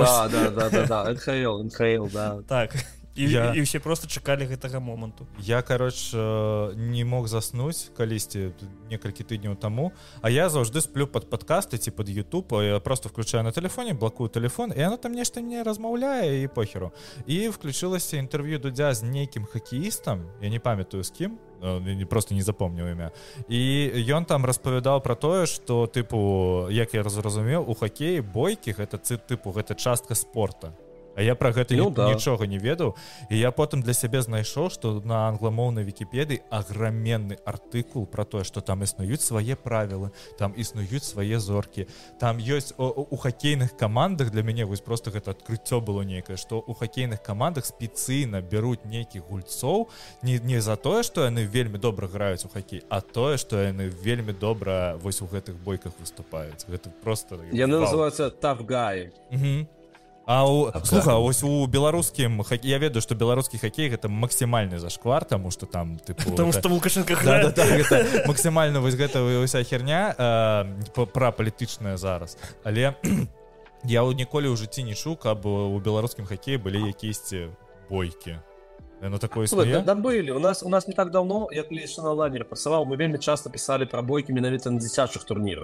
НХЛ, да. Так. І ўсе просто чакалі гэтага моманту. Я, не мог заснуць калісьці некалькі тыдняў таму, а я заўжды сплю пад падкасты ці пад YouTube, я просто включаю на телефоне, блокую телефон, і оно там нешта мне размаўляе і похеру. І включылася інтэрв'ю Дудзя з нейкім хакеістам, я не памятаю з кім, просто не запомніў імя. І ён там распавядаў пра тое, што тыпу, як я зразумеў, у хакеі бойкі гэта частка спорта. А я пра гэта нічога не ведаў, і я потым для сябе знайшоў, што на англамоўнай Вікіпедыі аграменны артыкул пра тое, што там існуюць свае правілы, там існуюць свае зоркі, там ёсць у хакейных камандах, для мяне вось просто гэта адкрыццё было нейкае, што у хакейных камандах спецыйна бяруць нейкіх гульцоў не за тое, што яны вельмі добра граюць у хакей, а тое, што яны вельмі добра вось у гэтых бойках выступаюць. Гэта просто... Яны называюцца tough guy. Слухай, ось у беларускім я ведаю, што беларускі хакей гэта максімальны зашквар, таму што там потому што Лукашенко грае. Гэта максімальна вось гэта ўся херня пра палітычная зараз. Але я ніколі ў жыцці не чуў, каб у беларускім хакеі былі якісь бойкі. Яно такое існуе? Да былі. У нас не так даўно, я калі яшчэ на лагеры працаваў, мы вельмі часта пісалі пра бойкі менавіта на дзіцячых турнірах.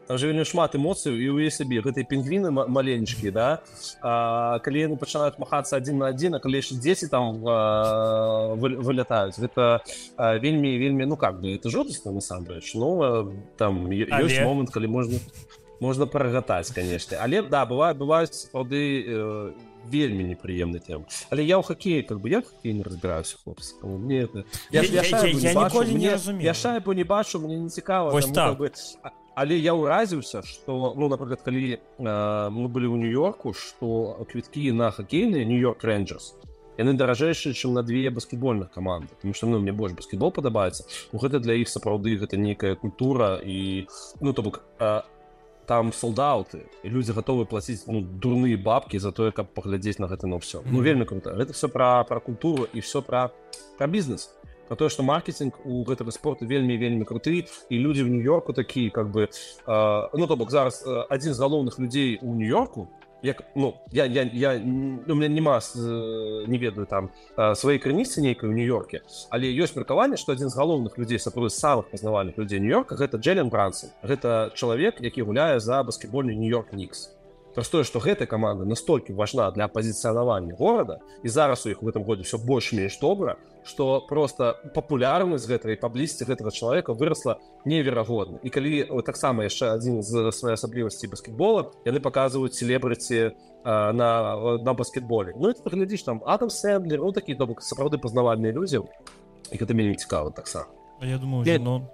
там же вельмі шмат эмоцый, і ўяві сабе гэтыя пінгвіны маленечкія, да, калі яны пачынаюць махацца адзін на адзін, а калі яшчэ дзеці там вылятаюць, гэта вельмі, ну как бы, это жудасна насамрэч, но там ёсць момант, калі можна прагатаць, конечно, але да, бываюць сапраўды вельмі непрыемны тем. Але я ў хакеі, как бы, я в хакеі не разбіраюся, хлопцы. Мне это... Я ніколі не разумею. Я шайбу не бачу, мне не цікава. Вось так. Как бы, але я ўразіўся, што, ну, напрыклад, калі мы былі ў Нью-Йорку, што квіткі на хакейныя Нью-Йорк Рэнджерс, яны даражэйшыя, чым на 2 баскетбольных каманды. Тому што, ну, мне больш баскетбол падабаецца. Ну, гэта для іх сапраўды, гэта нейкая культура і, ну, то бок, там солдаты, і людзі гатовы плаціць, ну, дурныя бабкі за тое, каб паглядзець на гэта, ну, все. Ну, вельмі круто. Гэта все пра культуру і все пра бізнес. Про тое, што маркетинг у гэтага спорту вельмі круты, і людзі ў Нью-Йорку такі, как бы, ну, то бок, зараз адзін з галоўных людзей у Нью-Йорку, як, ну, у меня нема, не ведаю, там, сваёй крыніцы нейкай у Нью-Йорке, але ёсць меркаванне, што адзін з галоўных людзей, сапраўды самых пазнавальных людзей Нью-Йорка, гэта Джэлен Брансон. Гэта чалавек, які гуляе за баскетбольны Нью-Йорк Никс. Простое, што гэтая каманда настолькі важна для пазіцыянавання горада, і зараз у іх у гэтым годзе все больш-менш добра, што просто папулярнасць гэтай паблізці гэтага чалавека вырасла неверагодна. І калі таксама яшчэ адзін з своеасаблівасцей баскетбола, яны паказваюць селебрыці на баскетболе. Ну і ты глядзіш там Адам Сэндлер, ну такі, то бок, сапраўды пазнавальныя людзі, і гэта вельмі цікава таксама. Я думаю, Зенон.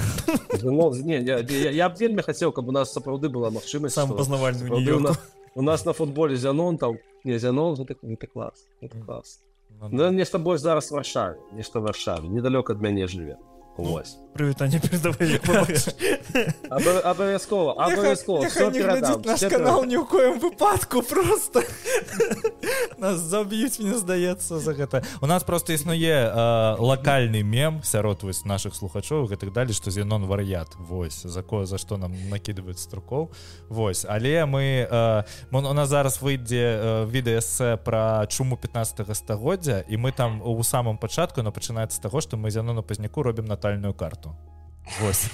Я б вельмі хацеў, каб у нас сапраўды была магчымасць. Сам пазнавальны ў Нью-Йорку. У нас на футболе Зенон там... Не, Зенон, гэта клас. Гэта клас. Ну, нешта больш зараз в Варшаве. Нешта в Варшаве. Недалёка ад мяне жыве. Вось. Прывітанне перадавай, як побачыш. Абавязкова. Няхай не глядзіць наш канал ні ў коім выпадку, просто. Нас заб'юць, мне здаецца, за гэта. У нас просто існуе лакальны мем сярод нашых слухачоў і гэтак далі, што Зенон вар'ят. Вось, за што нам накідваюць струкоў. Вось, але у нас зараз выйдзе відэа-эсэ пра чуму 15-го стагоддзя, і мы там у самым пачатку, но пачынаецца з таго, што мы Зенону Пазняку робім натальную карту. Вось.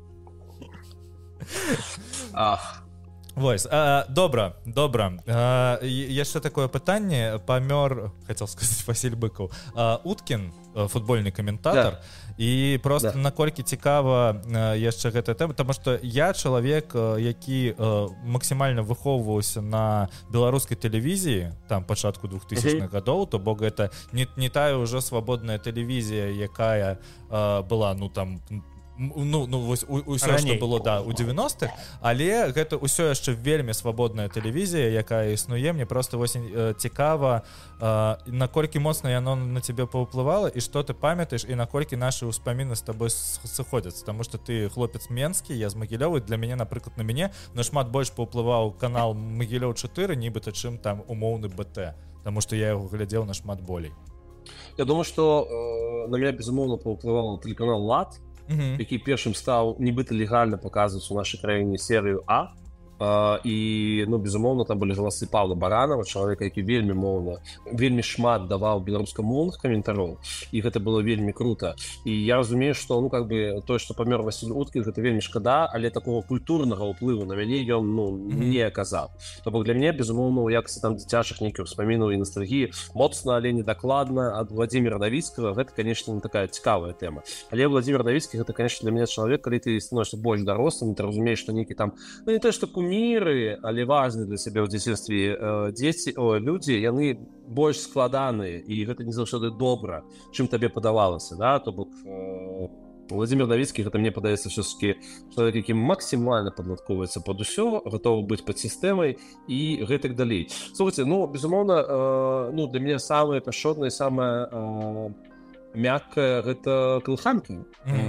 Вось, добра. Яшчэ такое пытанне. Памёр, хацеў сказаць, Васіль Быкаў, Уткін, футбольны каментатар, і просто наколькі цікава яшчэ гэтая тэма, таму што я чалавек, які максімальна выхоўваўся на беларускай тэлевізіі, там пачатку 2000-х гадоў, то бок гэта не тая ўжо свабодная тэлевізія, якая была, ну там, вось усё, што было, да, у 90-х, але гэта ўсё яшчэ вельмі свабодная тэлевізія, якая існуе. Мне просто вось цікава, наколькі моцна яно на цябе паўплывала, і што ты памятаеш, і наколькі нашы ўспаміны з табой сыходзяцца, таму што ты хлопец менскі, я з Магілёвай, для мяне, напрыклад, на мяне нашмат больш паўплываў канал Магілёў 4, нібыта, чым там умоўны БТ, таму што я яго глядзеў нашмат болей. Я думаю, што на мяне, безумоўна, паўплываў тэлеканал «Лад», які першым стаў нібыта легальна паказваць у нашай краіне серыю А. І, ну, безумоўна, там былі галасы Паўла Баранава, чалавека, які вельмі шмат даваў беларускамоўных каментароў, і гэта было вельмі круто. І я разумею, што, ну, как бы, тое, што памёр Васіль Уткін, гэта вельмі шкада, але такого культурнага ўплыву на мяне ён, ну, не аказаў. То бок для мяне, безумоўна, у якасці там дзіцячых нейкіх успамінаў і ностальгіі моцна, але недакладна ад Владзіміра Навіцкага, гэта, конечно, такая цікавая тэма. Але Владзімір Навіцкі, гэта, конечно, для мяне чалавек, калі ты становішся больш дарослым, ты разумееш, што нейкі там, ну, не то, што куміры, але важны для сябе ў дзяцінстве людзі, яны больш складаныя, і гэта не заўсёды добра, чым табе падавалася, да, то бок Владзімір Навіцкі, гэта мне падаецца все-таки чалавек, які максімальна падладковваецца пад усё, гатовы быць пад сістэмай і гэтак далей. Слухайце, ну, безумоўна, ну, для мяне самае пяшчотнае, самае мяккае гэта калыханка.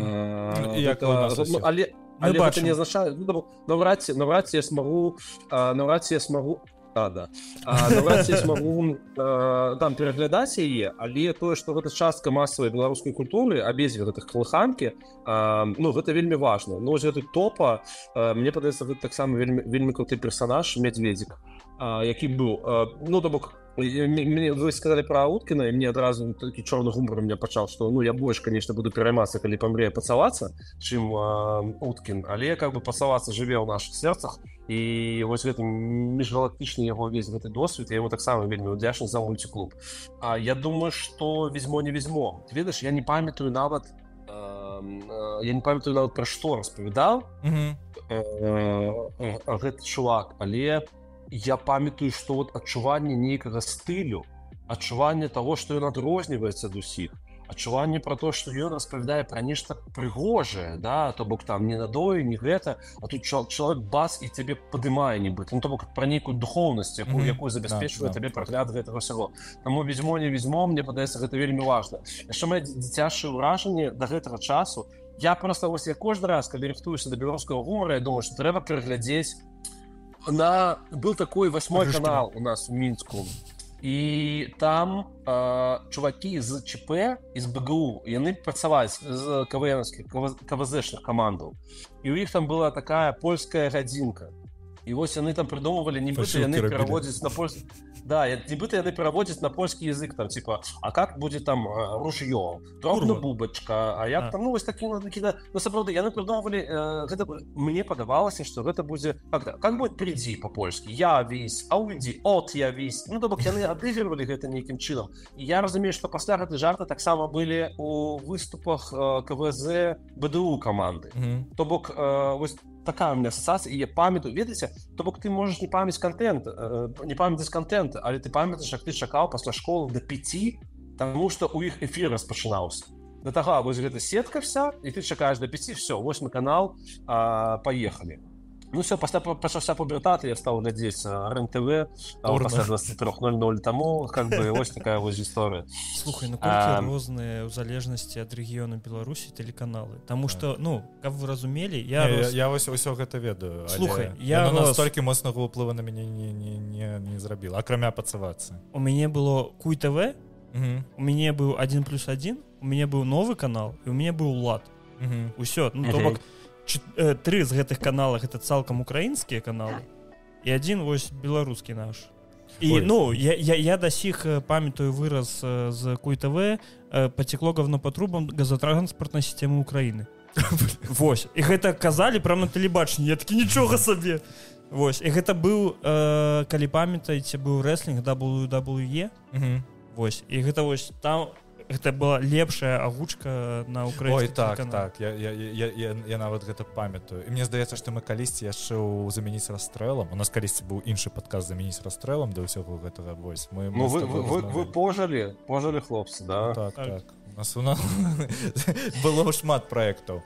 Але гэта не азначае, ну, наврад ці я смагу там пераглядаць яе, але тое, што гэта частка масавай беларускай культуры, абедзве гэтых калыханкі, ну, гэта вельмі важна. Ну, вось гэты Топа, мне падаецца, гэта таксама вельмі круты персанаж, Медведзік, які быў, ну, то бок, Мне вы сказали про Уткіна, і мне адразу такі чорны гумор у меня пачаў, што я больш, конечно, буду пераймацца, калі памрэ пацалацца, чым Уткін, але как бы пацалацца жыве ў нашых сэрцах, і вось гэты міжгалактычны яго весь гэты досвед, я ему таксама вельмі удзячны за мульціклуб. Я думаю, што візьмо не візьмо. Ты ведаеш, я не памятаю нават пра што распавядаў гэты чувак, але я памятаю, што вот адчуванне нейкага стылю, адчуванне таго, што ён адрозніваецца ад усіх, адчуванне пра то, што ён распавядае пра нешта прыгожае, да, то бок там не надоі, не гэта, а тут чалавек бас і цябе падымае нібыта, то бок пра нейкую духоўнасць, якую забяспечвае табе прагляд гэтага ўсяго. Таму візьмо, не візьмо, мне падаецца, гэта вельмі важна. Яшчэ мае дзіцячыя ўражанні да гэтага часу. Я проста вось я кожны раз, калі рыхтуюся да беларускага гумара, я думаю, што трэба пераглядзець. Был такой 8-й канал у нас в Мінску, і там чувакі з ЧП і з БГУ, яны працаваць з КВЗ-шных камандаў, і ў іх там была такая польская гадзінка, і вось яны там придумывалі, нібыта яны пераводзяць на польскі. Да, нібыта яны пераводзяць на польскі язык, там, типа, а как будзе там ружьё, дробна бубачка, а як там, вось такі, сапраўды, яны придумывалі, гэта, мне падавалася, што гэта будзе, как будет «приди» по-польскі, «я вісь», «а уйди», «от я вісь», то бок яны адыгрывалі гэта нейкім чынам. І я разумею, што пасля гэтай жарты таксама былі у выступах КВЗ БДУ каманды. То бок, вось, такая у меня ассоциация, и я памятаю, ведаеце, то бок ты можаш не памятаць контент, але ты памятаеш, як ты чакаў пасля школы до 5, таму што ў іх эфір распачынаўся. Да таго, вось гэта сетка вся, і ты чакаеш до 5, все, 8 канал, поехали. Ну все, пасля пачаўся пубертат, я стаў глядзець РЕН-ТВ пасля 23:00, таму как бы вось такая вось гісторыя. Слухай, наколькі розныя ў залежнасці ад рэгіёну Беларусі тэлеканалы, таму што, каб вы разумелі, я вось усё гэта ведаю. Слухай, я настолькі моцнага ўплыву на мяне не зрабіла, акрамя пацавацца. У мяне было Куй ТВ, у мяне быў 1+1, у мяне быў новы канал, і у мяне быў Улад. Усё, то бок 3 з гэтых каналах это цалкам украінскія каналы і 1 вось беларускі наш. І я да сіх памятаю выраз з Куй ТВ «Потекло говно по трубам газотранспортнай сістэмы Украіны». Вось, і гэта казалі прям на тэлебачанні, я такі нічога сабе. Вось, і гэта быў, калі памятаеце, быў рэслінг WWE. Вось, і гэта вось там гэта была лепшая агучка на украінскім канале. Так, я нават гэта памятаю. І мне здаецца, што мы калісьці яшчэ ў «Замяніць расстрэлам». У нас калісьці быў іншы падкаст «Замяніць расстрэлам» да ўсяго гэтага. Вось, вы пожылі, хлопцы, да? Так. У нас было шмат праектаў.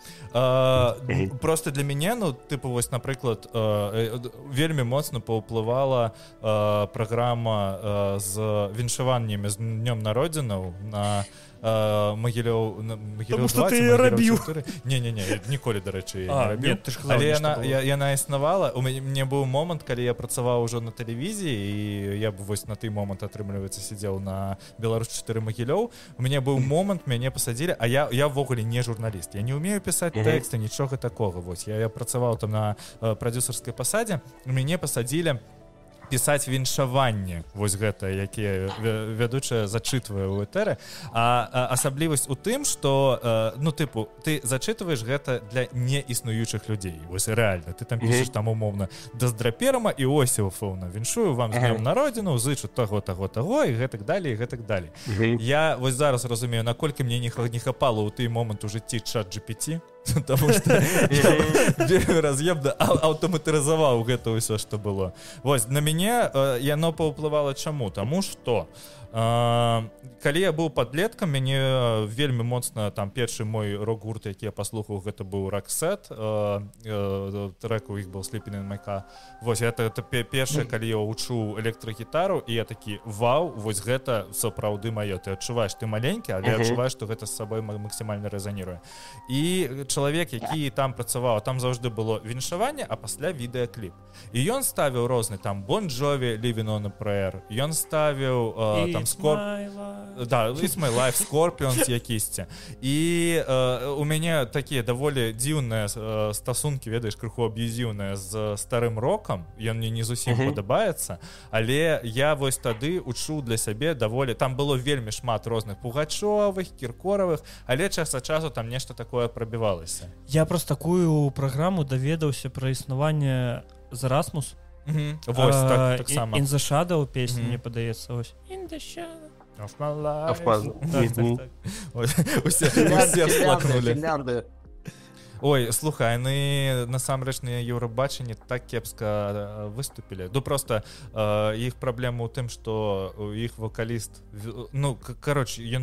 Просто для мяне, вось, напрыклад, вельмі моцна паўплывала праграма з віншаваннямі з днём народзінаў на Магілёў 20, ты рабіў. Не, ніколі, дарэчы, не рабіў. Але яна існавала. У мяне быў момант, калі я працаваў ужо на тэлевізіі, і я б вось на той момант, атрымліваецца, сидзеў на Беларусь-4 Магілёў. У мяне быў момант, мяне пасадзілі, а я ввогуле не журналіст. Я не ўмею пісаць тэксты, нічога такога. Вось, я працаваў там на прадзюсарскай пасадзе, мяне пасадзілі пісаць віншаванне, вось гэта, якія вядучая зачытвае ў этэры. А асаблівасць у тым, што, ты зачытваеш гэта для неіснуючых людзей. Вось рэальна, ты там пішаш там умоўна Даздрапірама і Осіфаўна. Віншую вам з днём народзіну, зычу таго, і гэтак далей, і гэтак далей. Я вось зараз разумею, наколькі мне не хапала ў той момант у жыцці ChatGPT, потому что вельмі раз'емна аўтаматызаваў гэта ўсё, што было. Вось, на мяне яно паўплывала чаму? Таму што калі я быў падлеткам, мяне вельмі моцна там першы мой рок-гурт, які я паслухаў, гэта быў Roxette, трек у іх был Sleeping in My Car. Вось, это першае, калі я ўчу электрагітару, і я такі, вау, вось гэта сапраўды маё. Ты адчуваеш, ты маленькі, але адчуваеш, што гэта з сабой максімальна рэзаніруе. І чалавек, які там працаваў, там заўжды было віншаванне, а пасля відэакліп. І ён ставіў розны там Bon Jovi, Living on a Prayer, ён ставіў там It's My Life, Scorpions якісьці. І у мяне такія даволі дзіўныя стасункі, ведаеш, крыху аб'юзіўныя з старым рокам, ён мне не зусім падабаецца, але я вось тады учуў для сябе даволі, там было вельмі шмат розных Пугачовых, Кіркоравых, але час ад часу там нешта такое прабівалася. Я праз такую праграму даведаўся пра існаванне Зарасмус. Вось, таксама. In the Shadow песня, мне падаецца, вось. In the Shadow of my life. Усе сплакнули. Ой, слухай, яны насамрэч на Еўрабачанні так кепска выступілі. Ну, просто іх праблема ў тым, што іх вокаліст, ну, кароче, ён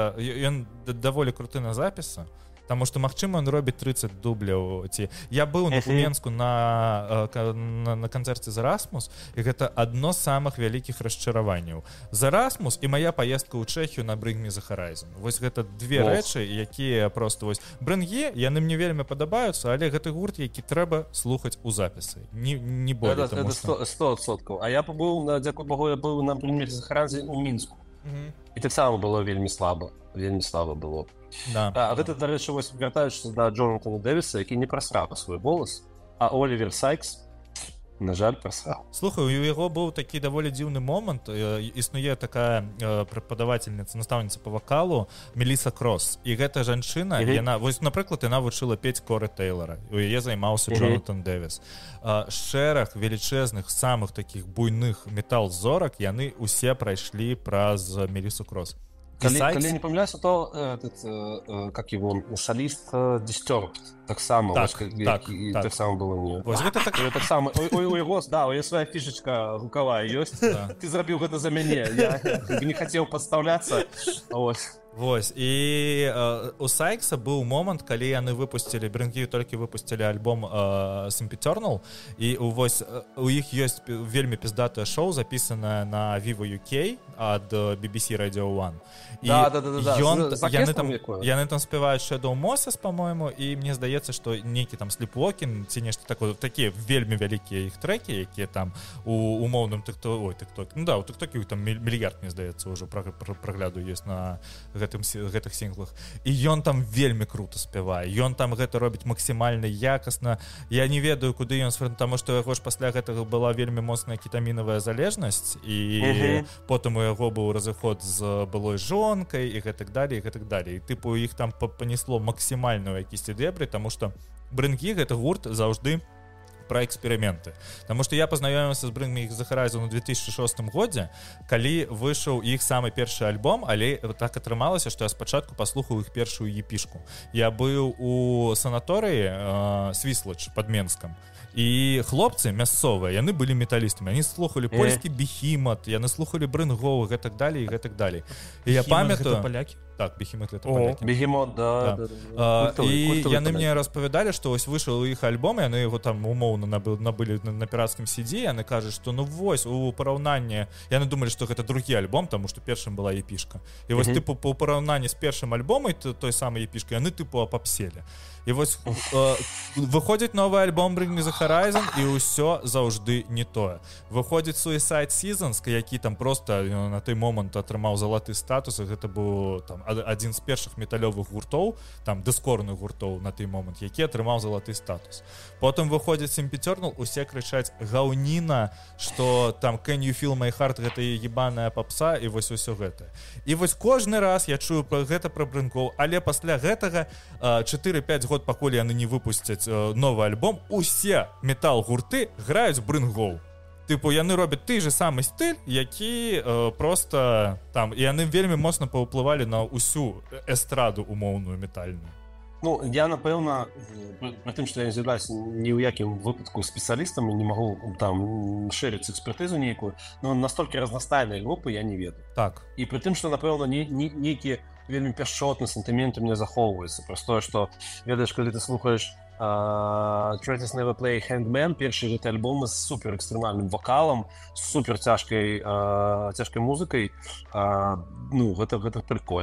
даволі круты на запісы, таму што, магчыма, ён робіць 30 дубляў. Я быў на Менску на канцэрце Зарасмус, і гэта адно з самых вялікіх расчараванняў. Зарасмус і мая паездка ў Чэхію на Bring Me the Horizon. Вось гэта две рэчы, якія просто вось Брэнгі, яны мне вельмі падабаюцца, але гэты гурт, які трэба слухаць у запісы. Не болей, таму што... 100%. А я пабыў, дзякуй Богу, я быў на Bring Me the Horizon у Мінску. І таксама было вельмі слаба было. Да. А гэта, дарэчы, вось вяртаючыся да Джонатана Дэвіса, які не прасраў свой голас, а Олівер Сайкс, на жаль, прасраў. Слухай, у яго быў такі даволі дзіўны момант. Існуе такая преподавательница, настаўніца по вакалу Меліса Кросс. І гэта жанчына, яна, вось, напрыклад, яна вучыла пець Коры Тэйлора. У яе займаўся Джонатан Дэвіс. Шэраг велічэзных, самых такіх буйных метал-зорак, яны усе прайшлі праз Мелісу Кросс. Калі не памыляюся, то как его соліст Disturbed таксама таксама было не. Вось гэта таксама у яго, да, у яе свая фішачка гукавая ёсць. Ты зрабіў гэта за мяне. Я не хацеў падстаўляцца. Вось, і у Сайкса быў момант, калі яны выпусцілі, Брэнгі толькі выпусцілі альбом Sempiternal, і вось у іх ёсць вельмі пиздатае шоу, запісанае на Vivo UK ад BBC Radio 1. Яны там спяваюць Shadow Moses, по-моему, і мне здаецца, што нейкі там Sleepwalking ці нешта такое, такія вельмі вялікія іх трекі, якія там у умоўным TikTok, ну да, у TikTok там мільярд, мне здаецца, ўжо прагляду ёсць на гэтых сінглах, і ён там вельмі круто спявае, ён там гэта робіць максімальна якасна. Я не ведаю, куды ён сфрэнт, таму што яго ж пасля гэтага была вельмі моцная кетамінавая залежнасць, і потым у яго быў разыход з былой жонкай і гэтак далей. І тыпу іх там панесло максімальную якісьці дэбры, таму што Брэнгі гэта гурт заўжды пра эксперыменты. Таму што я пазнаёміўся з Bring Me the Horizon у 2006 годзе, калі выйшаў іх самы першы альбом, але так атрымалася, што я спачатку паслухаў іх першую епішку. Я быў у санаторыі Свіслач пад Менскам, і хлопцы мясцовыя, яны былі металістамі, яны слухалі польскі Бехімат, яны слухалі Брынгоў, гэтак далей. І я памятаю... Так, Бехімот это палякі. Бегемот, да. І яны мне распавядалі, што вось выйшаў іх альбом, яны яго там умоўна набылі на піратскім CD, яны кажуць, што ну вось у параўнанні, яны думалі, што гэта другі альбом, таму што першым была епішка. І вось тыпу па параўнанні з першым альбомай той самай епішкай, яны тыпу апапселі. І вось выходзіць новы альбом Bring Me the Horizon, і ўсё заўжды не тое. Выходзіць Suicide Seasons, які там проста на той момант атрымаў залаты статус, і гэта быў там адзін з першых металёвых гуртоў, там дыскорных гуртоў на той момант, які атрымаў залаты статус. Потым выходзіць Sempiternal, усе крычаць гаўніна, што там Can You Feel My Heart, гэта ебаная попса, і вось усё гэта. І вось кожны раз я чую гэта пра Брынгоў, але пасля гэтага 4-5 год, пакуль яны не выпусцяць новы альбом, усе метал-гурты граюць Брынгоў. Тыпу, яны робяць той же самы стыль, які просто там, і яны вельмі моцна паўплывалі на ўсю эстраду умоўную метальную. Ну, я, напэўна, пры тым, што я не з'яўляюся ні ў якім выпадку спецыялістам, не магу там шэрыць экспертызу нейкую, но настолькі разнастайныя групы я не ведаю. Так. І пры тым, што, напэўна, нейкія вельмі пяшчотныя сантыменты мне захоўваюцца. Простое, што, ведаеш, калі ты слухаеш Traitors Never Play Hangman, першы гэты альбом з супер экстрэмальным вакалам, з супер цяжкай музыкай, ну, гэта прикольна.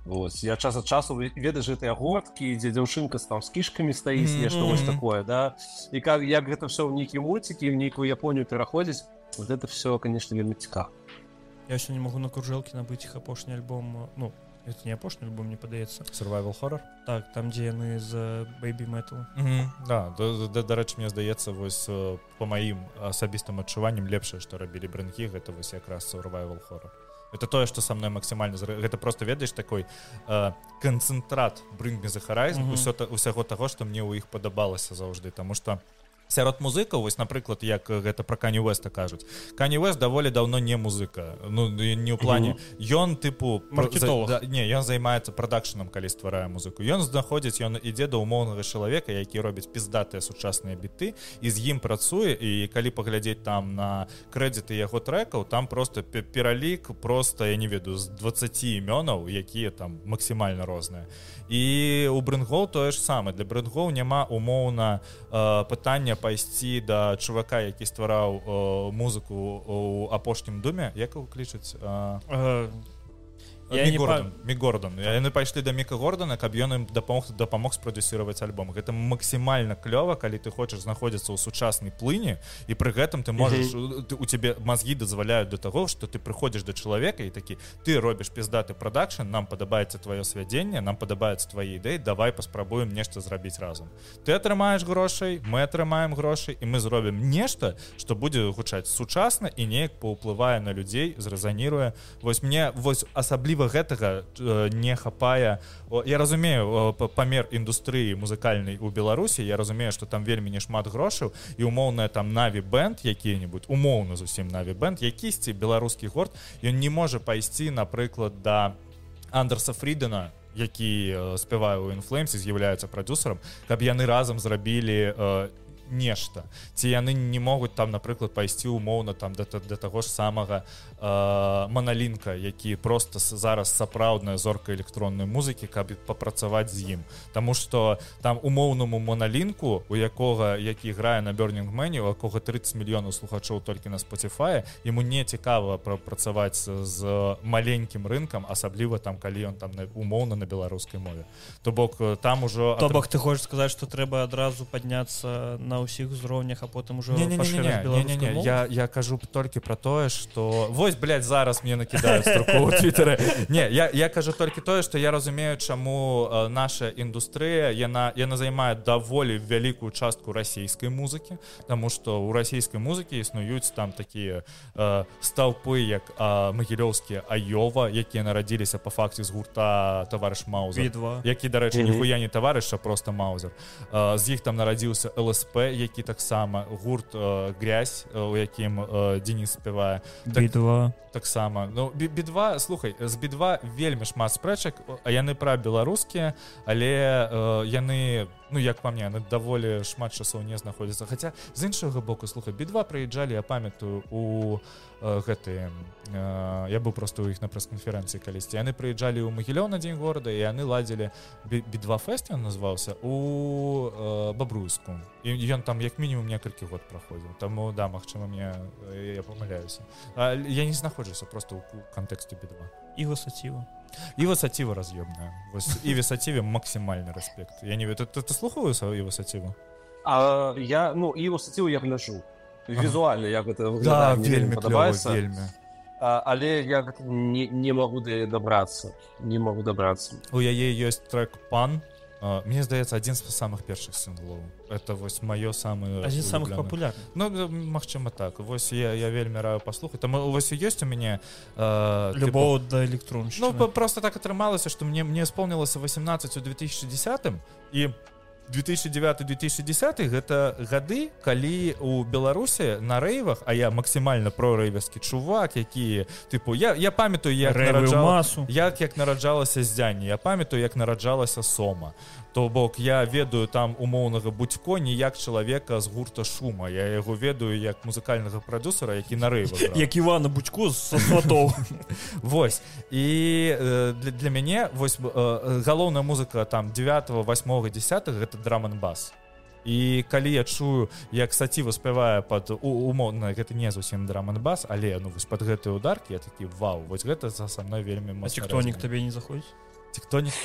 Вось я час ад часу ведаеш гэтыя горткі, дзе дзяўчынка там з кішкамі стаіць, нешта вось такое, да, і як гэта все ў нейкія мульцікі, ў нейкую Японію пераходзіць, вот это все, конечно, вельмі цікава. Я еще не могу на кружэлкі набыць іх апошні альбом, ну это не апошні альбом, мне падаецца. Survival Horror? Так, там дзе яны з Baby Metal. Да, дарэчы, мне здаецца, вось по маім асабістым адчуванням лепшае, што рабілі Брэнгі, гэта вось якраз Survival Horror. Это тое, што са мной максімальна... Гэта просто, ведаеш, такой канцэнтрат Bring Me The Horizon, усяго таго, што мне ў іх падабалася заўжды, таму што сярод музыкаў, вось, напрыклад, як гэта пра Кані Уэста кажуць. Кані Уэст даволі даўно не музыка. Ну, не ў плане... Ён, тыпу... Маркетолог. Не, ён займаецца прадакшнам, калі стварае музыку. Ён знаходзіць, ён ідзе да ўмоўнага чалавека, які робіць піздатыя сучасныя біты, і з ім працуе, і калі паглядзець там на крэдыты яго трэкаў, там просто пералік, просто, я не ведаю, з 20 імёнаў, якія там максімальна розныя. І у Брэнгоў тое ж самае. Для Брэнгоў няма умоўна пытання пайсці да чувака, які ствараў музыку у апошнім думе. Як его клічуць? Мік Гордон. Яны пайшлі да Міка Гордона, каб ён ім дапамог спрадюсіраваць альбом. Гэта максімальна клёва, калі ты хочаш знаходзіцца ў сучаснай плыні, і пры гэтым ты можаш, у цябе мазгі дазваляюць да таго, што ты прыходзіш да чалавека і такі, ты робіш піздаты прадакшн, нам падабаецца тваё свядзенне, нам падабаюцца твае ідэі, давай паспрабуем нешта зрабіць разам. Ты атрымаеш грошай, мы атрымаем грошай, і мы зробім нешта, што будзе гучаць сучасна і неяк паўплывае на людзей, зрэзаніруе. Вось мне асабліва гэтага не хапае. Я разумею памер індустрыі музыкальнай у Беларусі, я разумею, што там вельмі не шмат грошаў, і умоўная там Наві-бэнд які-небудзь, умоўна зусім Наві-бэнд, якісьці беларускі гурт, ён не можа пайсці, напрыклад, да Андерса Фрідена, які спявае ў In Flames і з'яўляецца прадюсерам, каб яны разам зрабілі нешта. Ці яны не могуць там, напрыклад, пайсці умоўна там да таго ж самага Маналінка, які просто зараз сапраўдная зорка электроннай музыкі, каб папрацаваць з ім. Таму што там умоўнаму Маналінку, які грае на Burning Man, у якога 30 мільёнаў слухачоў толькі на Spotify, яму не цікава працаваць з маленькім рынкам, асабліва там, калі ён там умоўна на беларускай мове. То бок там ужо... То бок ты хочаш сказаць, што трэба адразу падняцца на ўсіх узроўнях, а потым ужо пашыраць беларускую мову? Я кажу толькі пра тое, што... Вось, блядь, зараз мне накідаюць струку ў Твітары. Не, я кажу толькі тое, што я разумею, чаму наша індустрыя, яна займае даволі вялікую частку расійскай музыкі, таму што ў расійскай музыкі існуюць там такія стаўпы, як магілёўскія Айова, якія нарадзіліся па факце з гурта таварыш Маузер. Би-2. Які, дарэчы, ніхуя не таварыш, а проста Маузер. З іх там нарадзіўся ЛСП, які таксама гурт Грязь, у якім Денис спявае. Би-2. Таксама. Ну, Би-2, слухай, з Би-2 вельмі шмат спрэчак, а яны пра беларускія, але яны, ну, як па мне, яны даволі шмат часоў не знаходзяцца. Хаця, з іншага боку, слухай, Би-2 прыязджалі, я памятаю, у гэтыя... Я быў проста ў іх на прэс-канферэнцыі калісьці. Яны прыязджалі ў Магілёў на дзень горада, і яны ладзілі Би-2 фэст, ён назваўся, у Бабруйску. І ён там як мінімум некалькі год праходзіў. Таму, да, магчыма, я памыляюся. Я не знаходжуся просто ў кантэксце Би-2. Іва Саціва. Іва Саціва раз'ёбная. Іве Саціве максімальны рэспект. Я не ведаю, ты слухаў Іву Саціву? Іву Саціву я гляджу. Візуальна, як гэта выглядае, мне вельмі падабаецца. Вельмі. Але я не магу дабрацца. Не магу дабрацца. У яе ёсць трэк «Пан». Мне здаецца, адзін з самых першых сінглоў. Это вось маё самае... Адзін з самых папулярных. Ну, магчыма так. Вось я вельмі раю паслухаць. Там вось ёсць у мяне... Любоў да электроншчыны. Ну, просто так атрымалася, што мне исполнілася 18 у 2010-м, і 2009-2010 гэта гады, калі у Беларусі на рэйвах, а я максімальна прорэйверскі чувак, які, тыпу, я памятаю, як нараджалася Здзянне, я памятаю, як нараджалася Сома. То бок я ведаю там умоўнага Будзько не як чалавека з гурта Шума, я яго ведаю як музыкальнага прадюсера, які на рэйвах граў. Як Івана Будзько з сватоў. Вось. І для мяне вось галоўная музыка там 9, 8, 10 гэта драм-н-бас. І калі я чую, як Саціва спявае пад умоўна, гэта не зусім драм-н-бас, але ну вось пад гэтыя ударкі я такі вау, вось гэта са мной вельмі моцна. А Тектонік табе не заходзіць? Тектонік.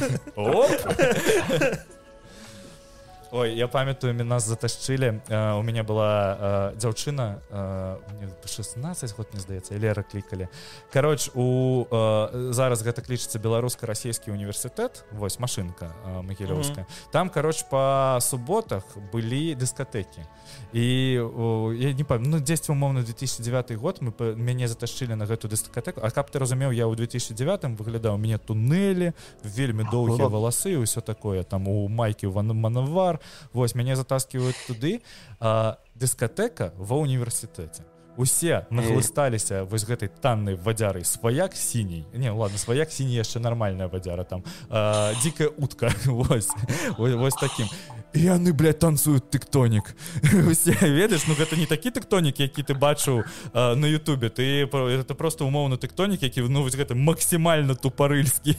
Ой, я памятаю, нас затащили. У меня была дзяўчына, мне 16 год, мне здаецца, Лера клікалі. Кароч, зараз гэта клічыцца беларуска-расійскі універсітэт, вось, машынка магілёўская. Там, кароч, па суботах былі дыскатэкі. І я не памятаю, 10 умоўна 2009 год мяне затащили на гэту дыскатэку. А каб ты разумеў, я ў 2009 выглядаў, у мяне туннелі, вельмі доўгія валасы і ўсё такое, там у майкі Манавар. Вось, мяне затаскиваюць туды. Дыскатэка ва універсітэце. Усе нахлысталіся вось гэтай таннай вадзярай. Сваяк сіній. Не, ладно, сваяк сіній яшчэ нармальная вадзяра. Там дзікая утка. Вось такім. І яны, блядь, танцуюць тектонік. Усе, ведаеш, ну гэта не такі тектонік, які ты бачыў на Ютубе. Это просто умоўны тектонік, які, ну, вось гэта максімальна тупарыльскі.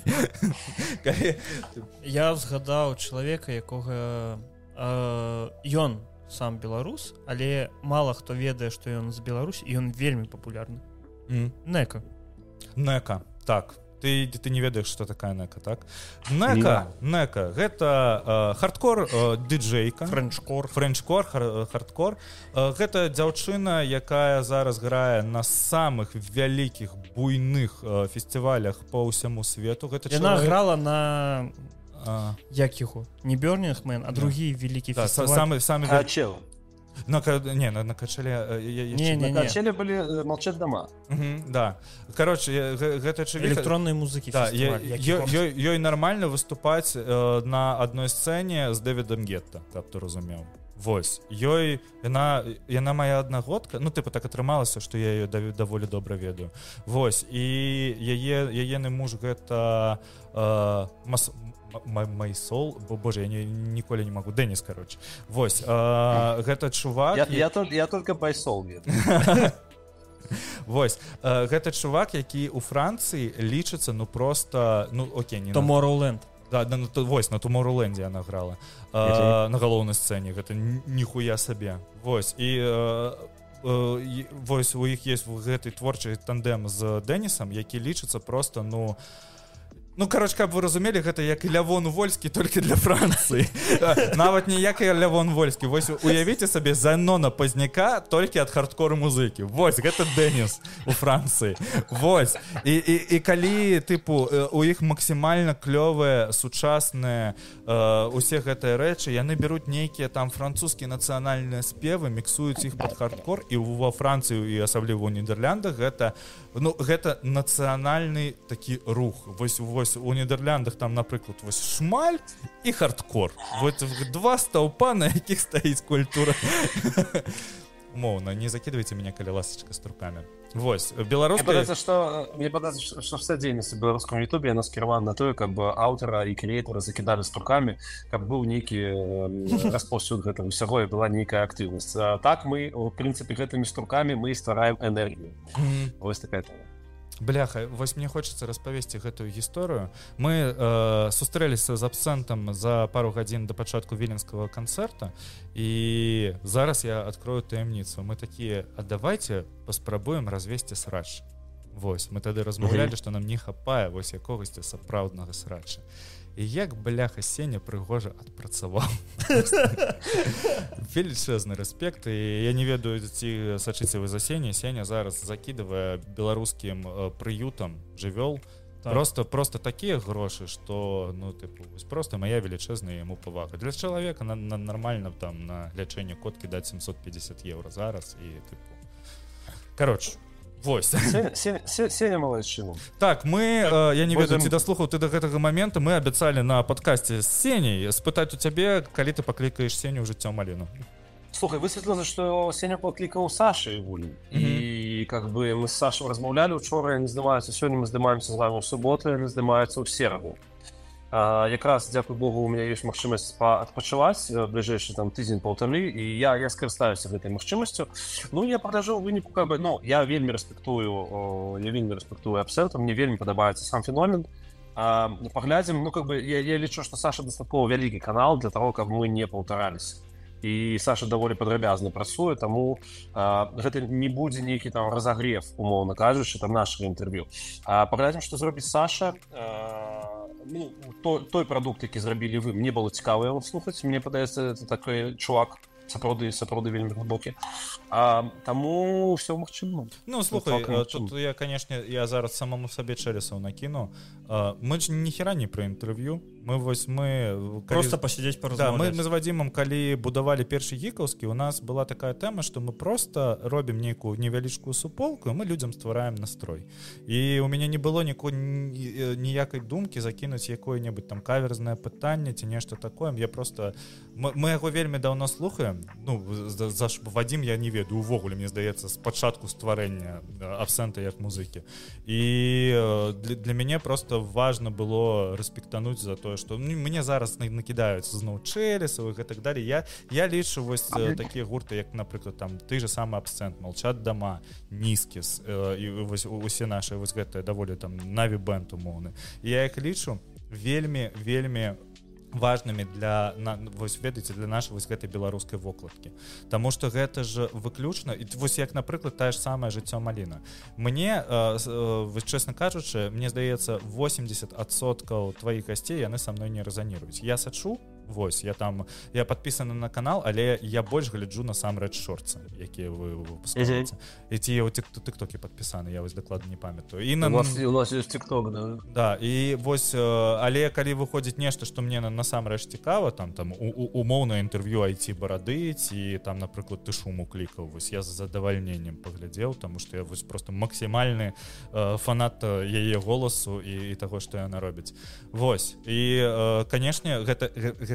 Я згадаў чалавека, якога ён сам беларус, але мала хто ведае, што ён з Беларусі, і ён вельмі папулярны. Нека. Нека, так. Ты не ведаеш, што такая Нека, так? Нека, гэта хардкор дыджейка. Френчкор, хардкор. Гэта дзяўчына, якая зараз грае на самых вялікіх, буйных фестывалях па ўсяму свету. Яна грала на... Як яго? Не Burning Man, а другі вялікі фестываль. Качел. На Качеле... На Качеле былі «Молчать дома». Да. Короче, гэта чалавек... Электроннай музыкі фестываль. Ёй нармальна выступаць на адной сцэне з Дэвідам Гетта, каб ты разумеў. Вось. Ёй... Яна моя аднагодка. Ну, типа, так атрымалася, што я ёй даволі добра ведаю. Вось. І яены муж гэта... Майсол, боже, я ніколі не могу. Дэніс, короче. Вось, гэта чувак... Я только Байсол ведаю. Вось, гэта чувак, які у Францыі лічыцца, ну, просто... Ну, окей, не... Tomorrowland. Да, вось, на Tomorrowland яна грала. На галоўнай сцэне. Гэта ніхуя сабе. Вось, і... Вось, у іх есть гэты творчы тандем з Дэнісам, які лічыцца просто, ну... Ну, короче, каб вы разумелі, гэта як Лявон Вольскі, толькі для Францыі. Нават не як Лявон Вольскі. Вось уявіце сабе Занона Пазняка толькі ад хардкор музыкі. Вось, гэта Дэніс у Францыі. Вось. І калі, тыпу, у іх максімальна клёвыя, сучасныя усе гэтыя рэчы, яны бяруць нейкія там французскія нацыянальныя спевы, міксуюць іх пад хардкор, і ва Францыі, і асабліва ў Нідерландах, гэта нацыянальны такі рух. Вось у Нідерландах там, напрыклад, вось шмаль і хардкор. Вот два стаўпа, на якіх стаіць культура. Умоўна, не закидывайте меня, калі ласачка, з туркамі. Вось, беларуская... Мне падаецца, што вся дзейнасць у беларускам ютубе яна скіравана на тое, каб аўтара і крэатара закідалі з туркамі, каб быў нейкі распаўсюд гэтага ўсяго і была нейкая актыўнасць. Так мы, у прынцыпе, гэтымі туркамі мы ствараем энергію. Вось такая тема. Бляха, вось мне хочацца распавесці гэтую гісторыю. Мы сустрэліся з абсентам за пару гадзін да пачатку віленскага канцэрта, і зараз я адкрою таямніцу. Мы такія, а давайте паспрабуем развесці срач. Вось, мы тады размаўлялі, што нам не хапае вось якогасьці сапраўднага срача. І як, бляха, Сеня прыгожа адпрацаваў. Велічэзны рэспект. І я не ведаю, ці сачыце вы за Сеня. Сеня зараз закідывае беларускім прыютам жывёл. Просто такія грошы, што, ну, тыпу, просто моя велічэзная яму павага. Для чалавека нармальна там на лячэнне коткі даць 750 евро зараз. І, тыпу... Короче, вось. Сеня малайчыну. Так, мы, я не ведаю, ці даслухаў ты да гэтага момента, мы абяцалі на падкасці з Сеняй спытаць у цябе, калі ты паклікаеш Сеню ў жыццё маліну. Слухай, высветлілася, што Сеня паклікаў Сашы Ігулін. І как бы мы з Сашай размаўлялі учора, яны здымаюцца сёння, мы здымаемся з вами ў суботу, яны здымаюцца ў сераду. Якраз, дзякуй Богу, у меня ёсць магчымасць адпачываць бліжэйшы там тыдзень-паўтары, і я скарыстаюся гэтай магчымасцю. Ну, я пагляджу ў выніку, как бы, ну, я вельмі рэспектую абсенту, мне вельмі падабаецца сам феномен. Паглядзім, ну, как бы, я лічу, што Саша дастаткова вялікі канал для таго, каб мы не паўтараліся. І Саша даволі падрабязна працуе, таму гэта не будзе нейкі там разагрев, умоўна кажучы, там нашага інтэрв'ю. Паглядзім, што зробіць Саша. той прадукт, які зрабілі вы, мне было цікава яго слухаць, мне падаецца, это такой чувак сапраўды вельмі глыбокі. Таму ўсё магчыма. Ну, слухай, тут я, конечно, я зараз самому сабе чэлесаў накіну. Мы ж ніхера не пра інтэрв'ю. Мы просто посидеть поразмаўляць. Да, мы з Вадзімам, калі будавалі першы гікаўскі, у нас была такая тэма, што мы просто робім нейкую невялічкую суполку, і мы людзям ствараем настрой. І у мяне не было ніякай думкі закінуць якое-небудзь там каверзнае пытанне ці нешта такое. Я просто... Мы яго вельмі даўно слухаем. Ну, за Вадзім я не ведаю увогуле, мне здаецца, з пачатку стварэння Абсента як музыкі. І для мяне просто важна было рэспектануць за тое, што мне зараз накідаюцца зноў чэлесаў і так далее. Я лічу вось такія гурты, як, напрыклад, там той же самы Абсент, Молчат дома, Нискис і вось усе нашы вось гэтыя даволі там Наві бэнд умоўны. Я іх лічу вельмі важнымі для вось ведаеце для нашай вось гэтай беларускай вокладкі. Таму што гэта ж выключна і вось як, напрыклад, тая ж самае жыццё Маліна. Мне вось чэсна кажучы, мне здаецца 80% тваіх гасцей яны са мной не рэзаніруюць. Я сачу, вось я падпісаны на канал, але я больш гляджу насамрэч шорцы, якія вы выпускаеце. І ці ў тыктоке падпісаны, я вось дакладна не памятаю. У нас ёсць тыкток, да. Да, і вось але калі выходзіць нешта, што мне насамрэч цікава, там умоўнае інтэрв'ю IT-барады ці там, напрыклад, ты шуму клікаў, вось я з задавальненнем паглядзеў, таму што я вось просто максімальны фанат яе голасу і таго, што яна робіць. Вось. І, канешне, гэта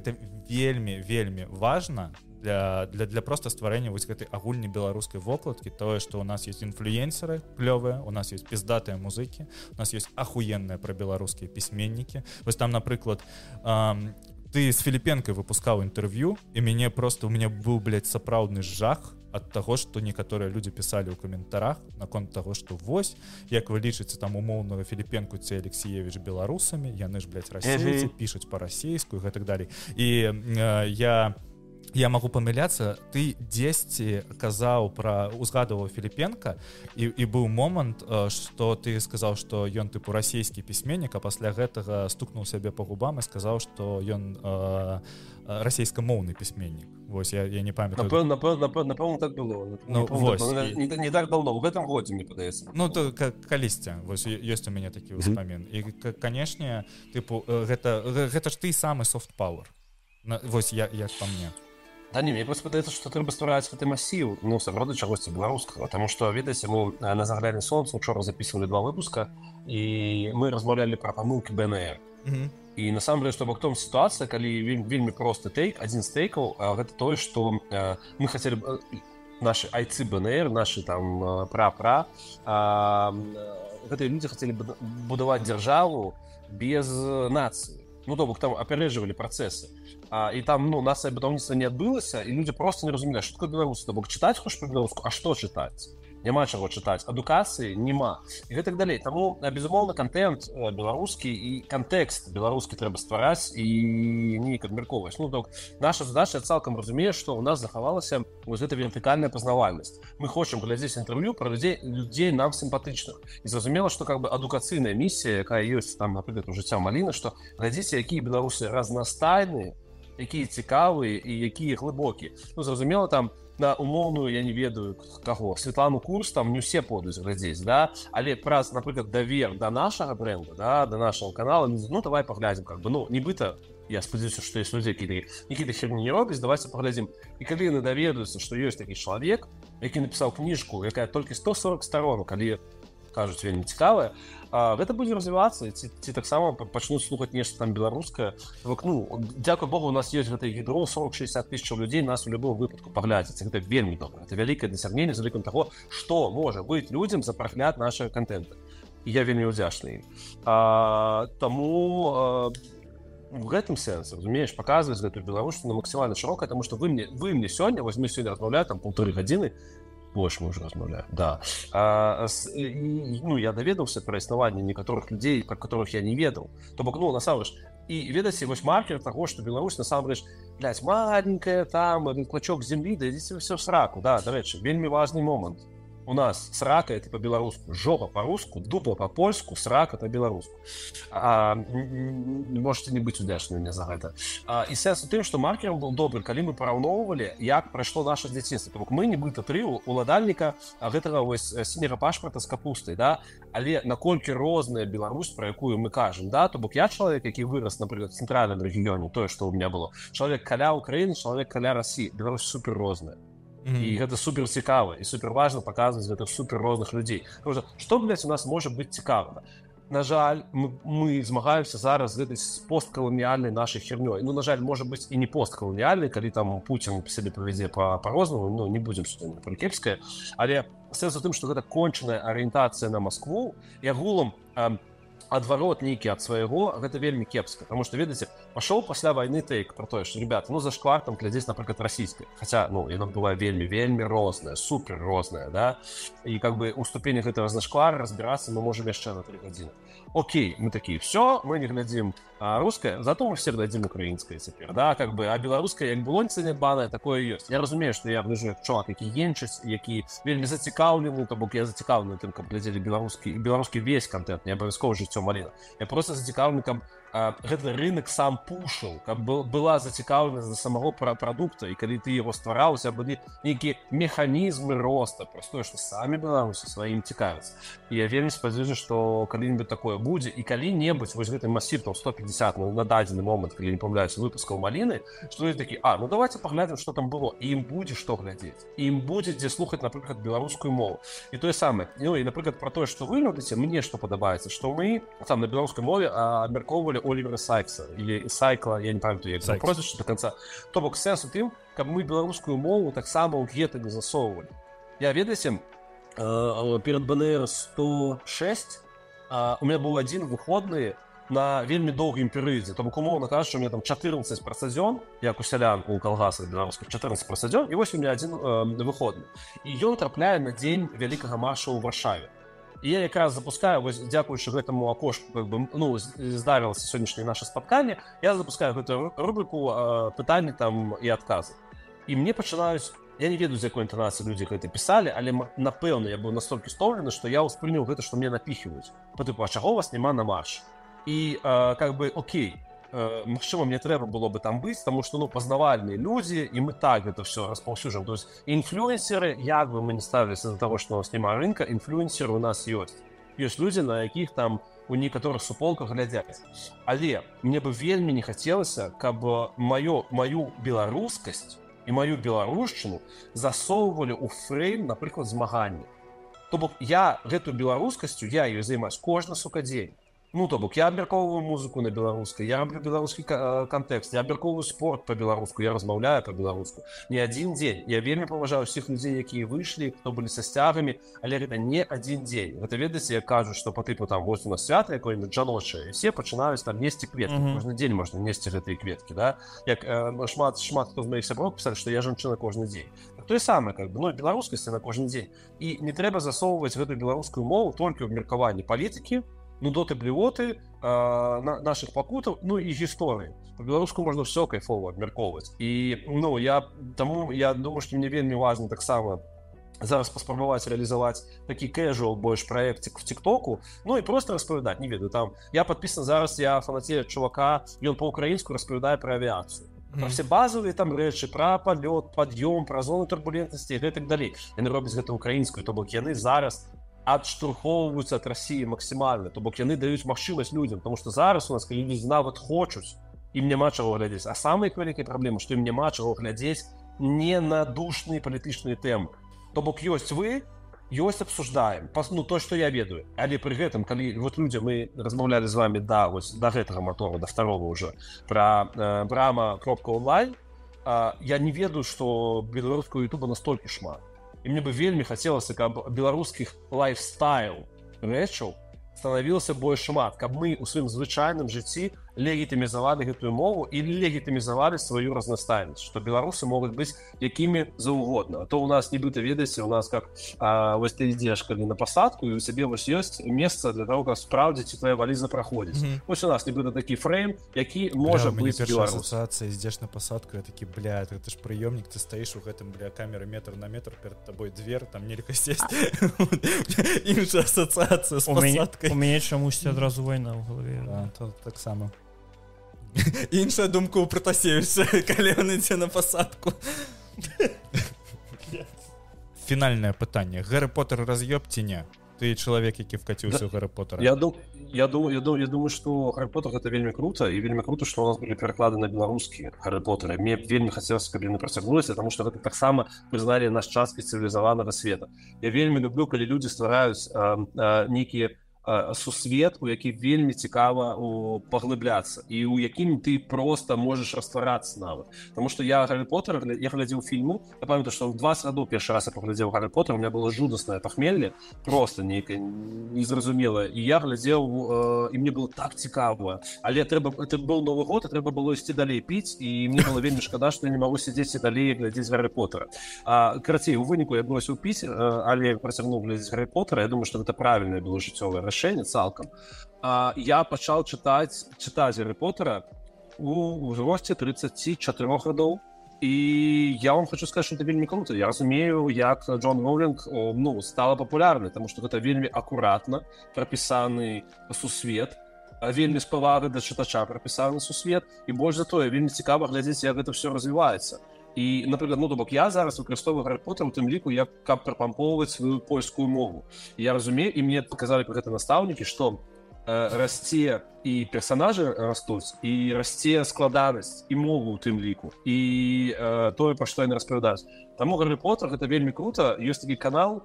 вельмі важна для просто стварэння вось гэтай агульнай беларускай вокладкі, тое, што у нас ёсць інфлюенсеры клёвыя, у нас ёсць піздатыя музыкі, у нас ёсць ахуенныя пра беларускія пісьменнікі. Вось там, напрыклад, ты з Філіпенкай выпускаў інтэрв'ю, і у мяне быў, сапраўдны жах ад таго, што некаторыя людзі пісалі ў каментарах наконт таго, што вось, як вы лічыце там умоўнага Філіпенку ці Алексіевіч беларусамі, яны ж, расейцы, пішуць па-расейску і гэтак далей. І я магу памыляцца, ты дзесьці узгадываў Філіпенка, і быў момант, што ты сказаў, што ён тыпу расійскі пісьменнік, а пасля гэтага стукнуў сябе па губам і сказаў, што ён расійскамоўны пісьменнік. Вось, я не памятаю. Напэўна, так было. Не так даўно, у гэтым годзе, мне падаецца. Ну, то калісьці, вось, ёсць у мяне такі ўспамін. І, канешне, тыпу, гэта ж ты самы софт-пауэр. Вось, як па мне. Да не, мне просто падаецца, што трэба ствараць гэты масіў, сапраўды чагосьці беларускага, таму што, ведаеце, мы на Заглядне сонца учора запісвалі 2 выпуска, і мы размаўлялі пра памылкі БНР. І насамрэч, што бок том сітуацыя, калі вельмі просты тэйк, адзін з тэйкаў, гэта тое, што мы хацелі нашы айцы БНР, нашы там гэтыя людзі хацелі будаваць дзяржаву без нацыі. Ну, то бок там апярэджвалі працэсы. І там, насае будаўніцтва не адбылася, і людзі проста не разумелі, што такое беларусі. То бок чытаць хочаш па-беларуску, а што чытаць? Няма чаго чытаць, адукацыі няма. І гэтак далей. Таму, безумоўна, контент беларускі і кантэкст беларускі трэба ствараць і неяк абмяркоўваць. Ну, то наша задача цалкам разумее, што ў нас захавалася вось гэта вертыкальная пазнавальнасць. Мы хочам глядзець інтэрв'ю пра людзей нам сімпатычных. І зразумела, што адукацыйная місія, якая ёсць там, напрыклад, у жыцця Маліны, што глядзіце, якія беларусы разнастайныя, якія цікавыя і якія глыбокія. Ну, зразумела, там на умоўную, я не ведаю каго, Светлану Курс, там не ўсе подуць глядзець, да? Але праз, напрыклад, давер да нашага брэнда, да, да нашага канала, давай паглядзім, нібыта, я спадзяюся, што ёсць людзі, якія херні не робяць, давайце паглядзім. І калі яны даведаюцца, што ёсць такі чалавек, які напісаў кніжку, якая толькі 140 старон, калі кажуць, вельмі цікавая, гэта будзе развівацца, ці таксама пачнуць слухаць нешта там беларускае. Дзякуй Богу, у нас ёсць гэта гідро, 40-60 тысячаў людзей нас у любым выпадку паглядзяць. Гэта вельмі добра. Гэта вялікае дасягненне з улікам таго, што можа быць людзям за прагляд нашага контента. І я вельмі ўдзячны ім. Таму в гэтым сэнсе, разумееш, паказваць гэтую беларушчыну максімальна шырока, таму што вы мне сёння, вось мы сёння размаўляем там 1,5 гадзіны, больш мы ўжо размаўляем, да. Я даведаўся пра існаванне некаторых людзей, пра которых я не ведаў. То бок, насамрэч, і ведаеце, вось маркер таго, што Беларусь насамрэч, маленькая, там, клачок зямлі, да ідзіце ўсё в сраку, да, дарэчы, вельмі важны момант. У нас срака это по-беларуску, жопа по-руску, дупла по-польску, срака по-беларуску. Можете не быць удзячнымі мне за гэта. І сэнс у тым, што маркерам был добры, калі мы параўноўвалі, як прайшло наша дзяцінства. То бок мы нібыта тры уладальніка гэтага вось сіняга пашпарта з капустай, да? Але наколькі розная Беларусь, про якую мы кажам, да? То бок я чалавек, які вырас, напрыклад, в цэнтральным рэгіёне, тое, што ў меня было. Чалавек каля Украіны, чалавек каля Расіі. Беларусь супер розная. І гэта супер цікава і супер важна паказваць гэтых супер розных людзей. Потому што, блядь, у нас можа быць цікава? На жаль, мы змагаемся зараз з гэтай посткаланіяльнай нашай хернёй. Ну, на жаль, можа быць і не посткаланіяльнай, калі там Пуцін сябе павядзе па-рознаму, ну, не будзем што-небудзь пра кепскае, але сэнс у тым, што гэта кончаная арыентацыя на Маскву і агулам адварот нейкі ад свайго, гэта вельмі кепска. Потому што, ведаеце, пашоў пасля вайны тэйк пра тое, што, ребята, ну, зашквар там глядзець, напрыклад, расійскай. Хаця, ну, яна была вельмі розная, супер розная, да? І, как бы, у ступені гэтага зашквара разбірацца мы можам яшчэ на 3 гадзіны. Окей, мы такие, все, мы не глядзім рускае, зато мы все глядзім украінскае цяпер, да, как бы, а беларускае, як было нецанядбанае, такое ёсць. Я разумею, што я бліжу як чувак, які енчыць, які вельмі зацікаўлены, то бок я зацікаўлены тым, каб глядзелі беларускі весь контент, не абавязкова жыццё Маліна. Я просто зацікаўлены, каб гэты рынок сам пушыў, каб была зацікаўленасць за самого прадукта, і калі ты яго ствараў, у цябе былі нейкія механізмы роста, просто тое, што самі беларусы сваім цікавяцца. І я вельмі спадзяюся, што калі-небудзь такое будзе, і калі-небудзь вось гэты масіў там 150 на дадзены момант, калі не памыляюся, выпускаў Маліны, што ёсць такі, ну давайте паглядзім, што там было, і ім будзе што глядзець, і ім будзе дзе слухаць, напрыклад, беларускую мову. І тое самае, ну і напрыклад пра тое, што вы любіце, мне што падабаецца, што мы там на беларускай мове абмяркоўвалі Олівера Сайкса, или Сайкла, я не памятаю, як прозвішча до конца. То бок сэнс у тым, каб мы беларускую мову таксама ў гета не засоўвалі. Я, ведаеце, перад БНР 106 у меня быў адзін выходны на вельмі доўгім перыядзе. То бок, умоўна кажучы, у меня там 14 працадзён, як у сялян у калгасах беларускіх 14 працадзён, і вось у меня адзін выходны. І ён трапляе на дзень вялікага марша ў Варшаве. І я якраз запускаю, вось, дзякуючы гэтаму акошку, как бы, ну, здарылася сённяшняе наша спатканне, я запускаю гэтую рубрику пытанні там і адказы. І мне пачынаюць, я не ведаю, з якой інтанацыі людзі гэта пісалі, але, напэўна, я быў настолькі стомлены, што я ўспрыняў гэта, што мне напіхиваюць. Па тыпу, а чаго вас няма на марш? І, как бы, окей, магчыма, мне трэба было бы там быць, таму што, ну, пазнавальныя людзі, і мы так гэта все распаўсюджваем. То есть інфлюэнсеры, як бы мы не ставіліся за таго, што у нас няма рынка, інфлюэнсеры у нас ёсць. Ёсць людзі, на якіх там у некаторых суполках глядзяць. Але мне бы вельмі не хацелася, каб маю беларускасць і маю беларушчыну засоўвалі ў фрэйм, напрыклад, змагання. То бок я гэтую беларускасцю, я ёй займаюсь кожны, сука, дзень. Ну, то бок, я абмяркоўваю музыку на беларускай, я раблю беларускі кантэкст, я абмяркоўваю спорт па-беларуску, я размаўляю па-беларуску. Не адзін дзень. Я вельмі паважаю ўсіх людзей, якія выйшлі, хто былі са сцягамі, але гэта не адзін дзень. Гэта, ведаеце, як кажуць, што па тыпу там вось у нас свята якое-нибудь жаночае, і все пачынаюць там несці кветкі. Кожны дзень можна несці гэтыя кветкі, да? Як шмат хто з маіх сяброў пісалі, што я жанчына кожны дзень. Так тое самае, как бы, ну, беларускасці на кожны дзень. І не трэба засоўваць гэтую беларускую мову толькі ў абмеркаванні палітыкі, нудоты-блівоты, наших пакутаў, ну і гісторыі. Па-беларуску можна ўсё кайфова абмяркоўваць. І, ну, я думаю, што мне вельмі важна таксама зараз паспрабаваць рэалізаваць такі casual больш праектик в ТикТоку, ну і просто распавядаць, не ведаю, там, я падпісан зараз, я фанацею чувака, ён па-украінску распавядае пра авіяцыю. Пра все базовыя там рэчы, пра палёт, пад'ём, пра зону турбулентнасці і гэтак далей. Яны робяць гэта украінскую, то бок яны зараз адштурхоўваюцца ад Расіі максімальна, то бок яны даюць магчымасць людзям, тому што зараз у нас, калі людзі нават хочуць, ім няма чаго глядзець. А самая вялікая праблема, што ім няма чаго глядзець не на душныя палітычныя тэмы. То бок ёсць вы, ёсць абсуждаем, ну, то, што я ведаю. Але пры гэтым, калі вот людзі, мы размаўлялі з вами да гэтага мотора, да второго ўжо, пра Brama.online, я не ведаю, што беларускую ютуба настолькі шмат. І мне бы вельмі хацелася, каб беларускіх лайфстайл рэчаў станавілася больш шмат, каб мы ў сваім звычайным жыцці легітымізавалі гэтую мову і легітымізавалі сваю разнастайнасць, што беларусы могуць быць якімі заўгодна. А то ў нас нібыта, ведаеце, у нас как вось ты ідзеш калі на пасадку і у цябе вось ёсць месца для того, каб спраўдзіць, ці твоя валіза праходзіць. Вось у нас нібыта такі фрэйм, які можа быць беларус. Асацыяцыя, ідзеш на пасадку, я такі, блядь, гэта ж прыёмнік, ты стаіш у гэтым, бля, камеры метр на метр, перад табой дзвер, там нельга сесть. Іншая асацыяцыя з пасадкай. У мяне чамусьці адразу вайна ў галаве. То таксама. Іншая думка ў Пратасевіча, калі ён ідзе на пасадку. Фінальнае пытанне. Гаррі Поттер раз'ёб ці не? Ты чалавек, які вкаціўся ў Гаррі Поттера. Я думаю, што Гаррі Поттер гэта вельмі крута, і вельмі крута, што у нас былі пераклады на беларускі Гаррі Поттера. Мне вельмі хацелася, каб яны працягнуліся, таму што гэта таксама прызналі наш часткай цывілізаванага света. Я вельмі люблю, калі людзі ствараюць нейкія сусвет, у які вельмі цікава паглыбляцца і у якім ты просто можаш растварацца нават. Таму што я Гаррі Поттер, я глядзеў фільму, я памятаю, што ў 20 гадоў першы раз я паглядзеў Гаррі Поттер, у меня было жудаснае пахмелле, просто нейкае незразумелае, і я глядзеў, і мне было так цікава, але это быў Новы год, і трэба было ісці далей піць, і мне было вельмі шкада, што я не магу сядзець і далей глядзець Гаррі Поттера. Карацей, у выніку я бросіў піць, але працягнуў глядзець Гаррі Поттера. Я думаю, што гэта правільнае было жыццёвае рашэнне цалкам. Я пачаў чытаць Гаррі Поттера у ўзросце 34 гадоў, і я вам хочу сказаць, што это вельмі круто. Я разумею, як Джон Роулінг стала папулярнай, таму што гэта вельмі акуратна прапісаны сусвет, вельмі з павагай да чытача прапісаны сусвет, і больш за тое, вельмі цікава глядзець, як гэта все развіваецца. І, напрыклад, я зараз выкарыстоўваю Гаррі Поттер у тым ліку, каб прапампоўваць сваю польскую мову. І я разумею, і мне паказалі пра гэта настаўнікі, што расце і персанажы растуць, і расце складанасць і мову ў тым ліку, і тое, пра што яны распавядаюць. Таму Гаррі Поттер гэта вельмі крута. Ёсць такі канал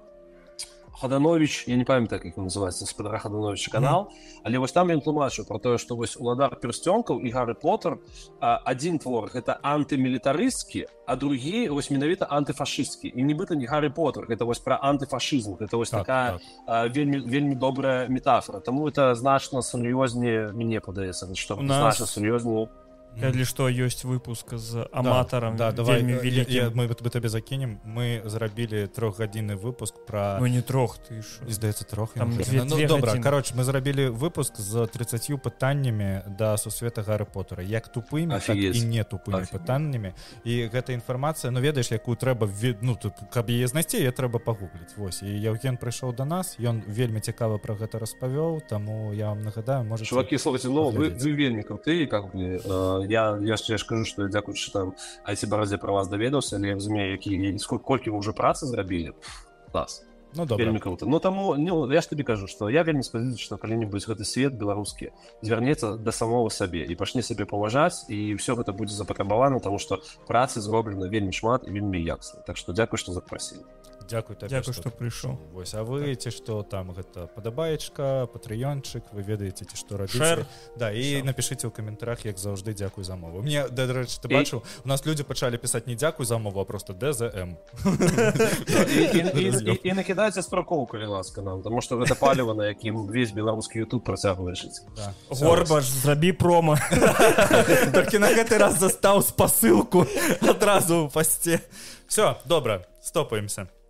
Хаданович, я не памятаю, як ён называецца, спадара Хадановича канал, але вось там ён тлумачыў пра тое, што вось Уладар Пярсцёнкаў і Гаррі Поттер, адзін твор гэта антымілітарысцкі, а другі вось менавіта антыфашысцкі. І нібыта не Гаррі Поттер, гэта вось пра антыфашызм, гэта вось такая вельмі добрая метафора. Таму это значна сур'ёзнее, мне падаецца, што значна сур'ёзнее. Калі што, ёсць выпуск з аматарам вельмі вялікім. Мы табе закінем. Мы зрабілі 3-гадзінны выпуск пра... Ну не 3, ты шо? Здаецца, 3. Там 2 гадзіны. Добра, кароче, мы зрабілі выпуск з 30 пытаннямі да сусвета Гаррі Поттера. Як тупымі, так і не тупымі пытаннямі. І гэта інфармацыя, ведаеш, якую трэба, каб яе знайсці, яе трэба пагугліць. Вось, і Яўген прыйшоў да нас, ён вельмі цікава пра гэта распавёў, таму я вам нагадаю, можаце... Чувакі, слухайце, вы вельмі крутыя, как бы... Я яшчэ кажу, што дзякуючы там IT-баразе пра вас даведаўся, але я разумею, колькі вы ўжо працы зрабілі. Клас. Вельмі круто. Таму я ж табе кажу, што я вельмі спадзяюся, што калі-небудзь гэты свет беларускі звярнецца да самого сабе і пачне сябе паважаць, і ўсё гэта будзе запатрабавана, таму што працы зроблена вельмі шмат і вельмі якасна. Так што дзякуй, што запрасілі. Дзякуй табе, што прыйшоў. Вось, а вы ці што там гэта падабаечка, патрыёнчык, вы ведаеце ці што рабіце. Да, і напішыце ў каментарах, як заўжды, дзякуй за мову. Мне, дарэчы, ты бачыў, у нас людзі пачалі пісаць не дзякуй за мову, а просто ДЗМ. І накідайце спракоў, калі ласка, нам, таму што гэта паліва, на якім увесь беларускі YouTube працягвае жыць. Горбаш, зрабі промо. Толькі на гэты раз застаў спасылку адразу ў пасце. Всё, добра, стопаемся.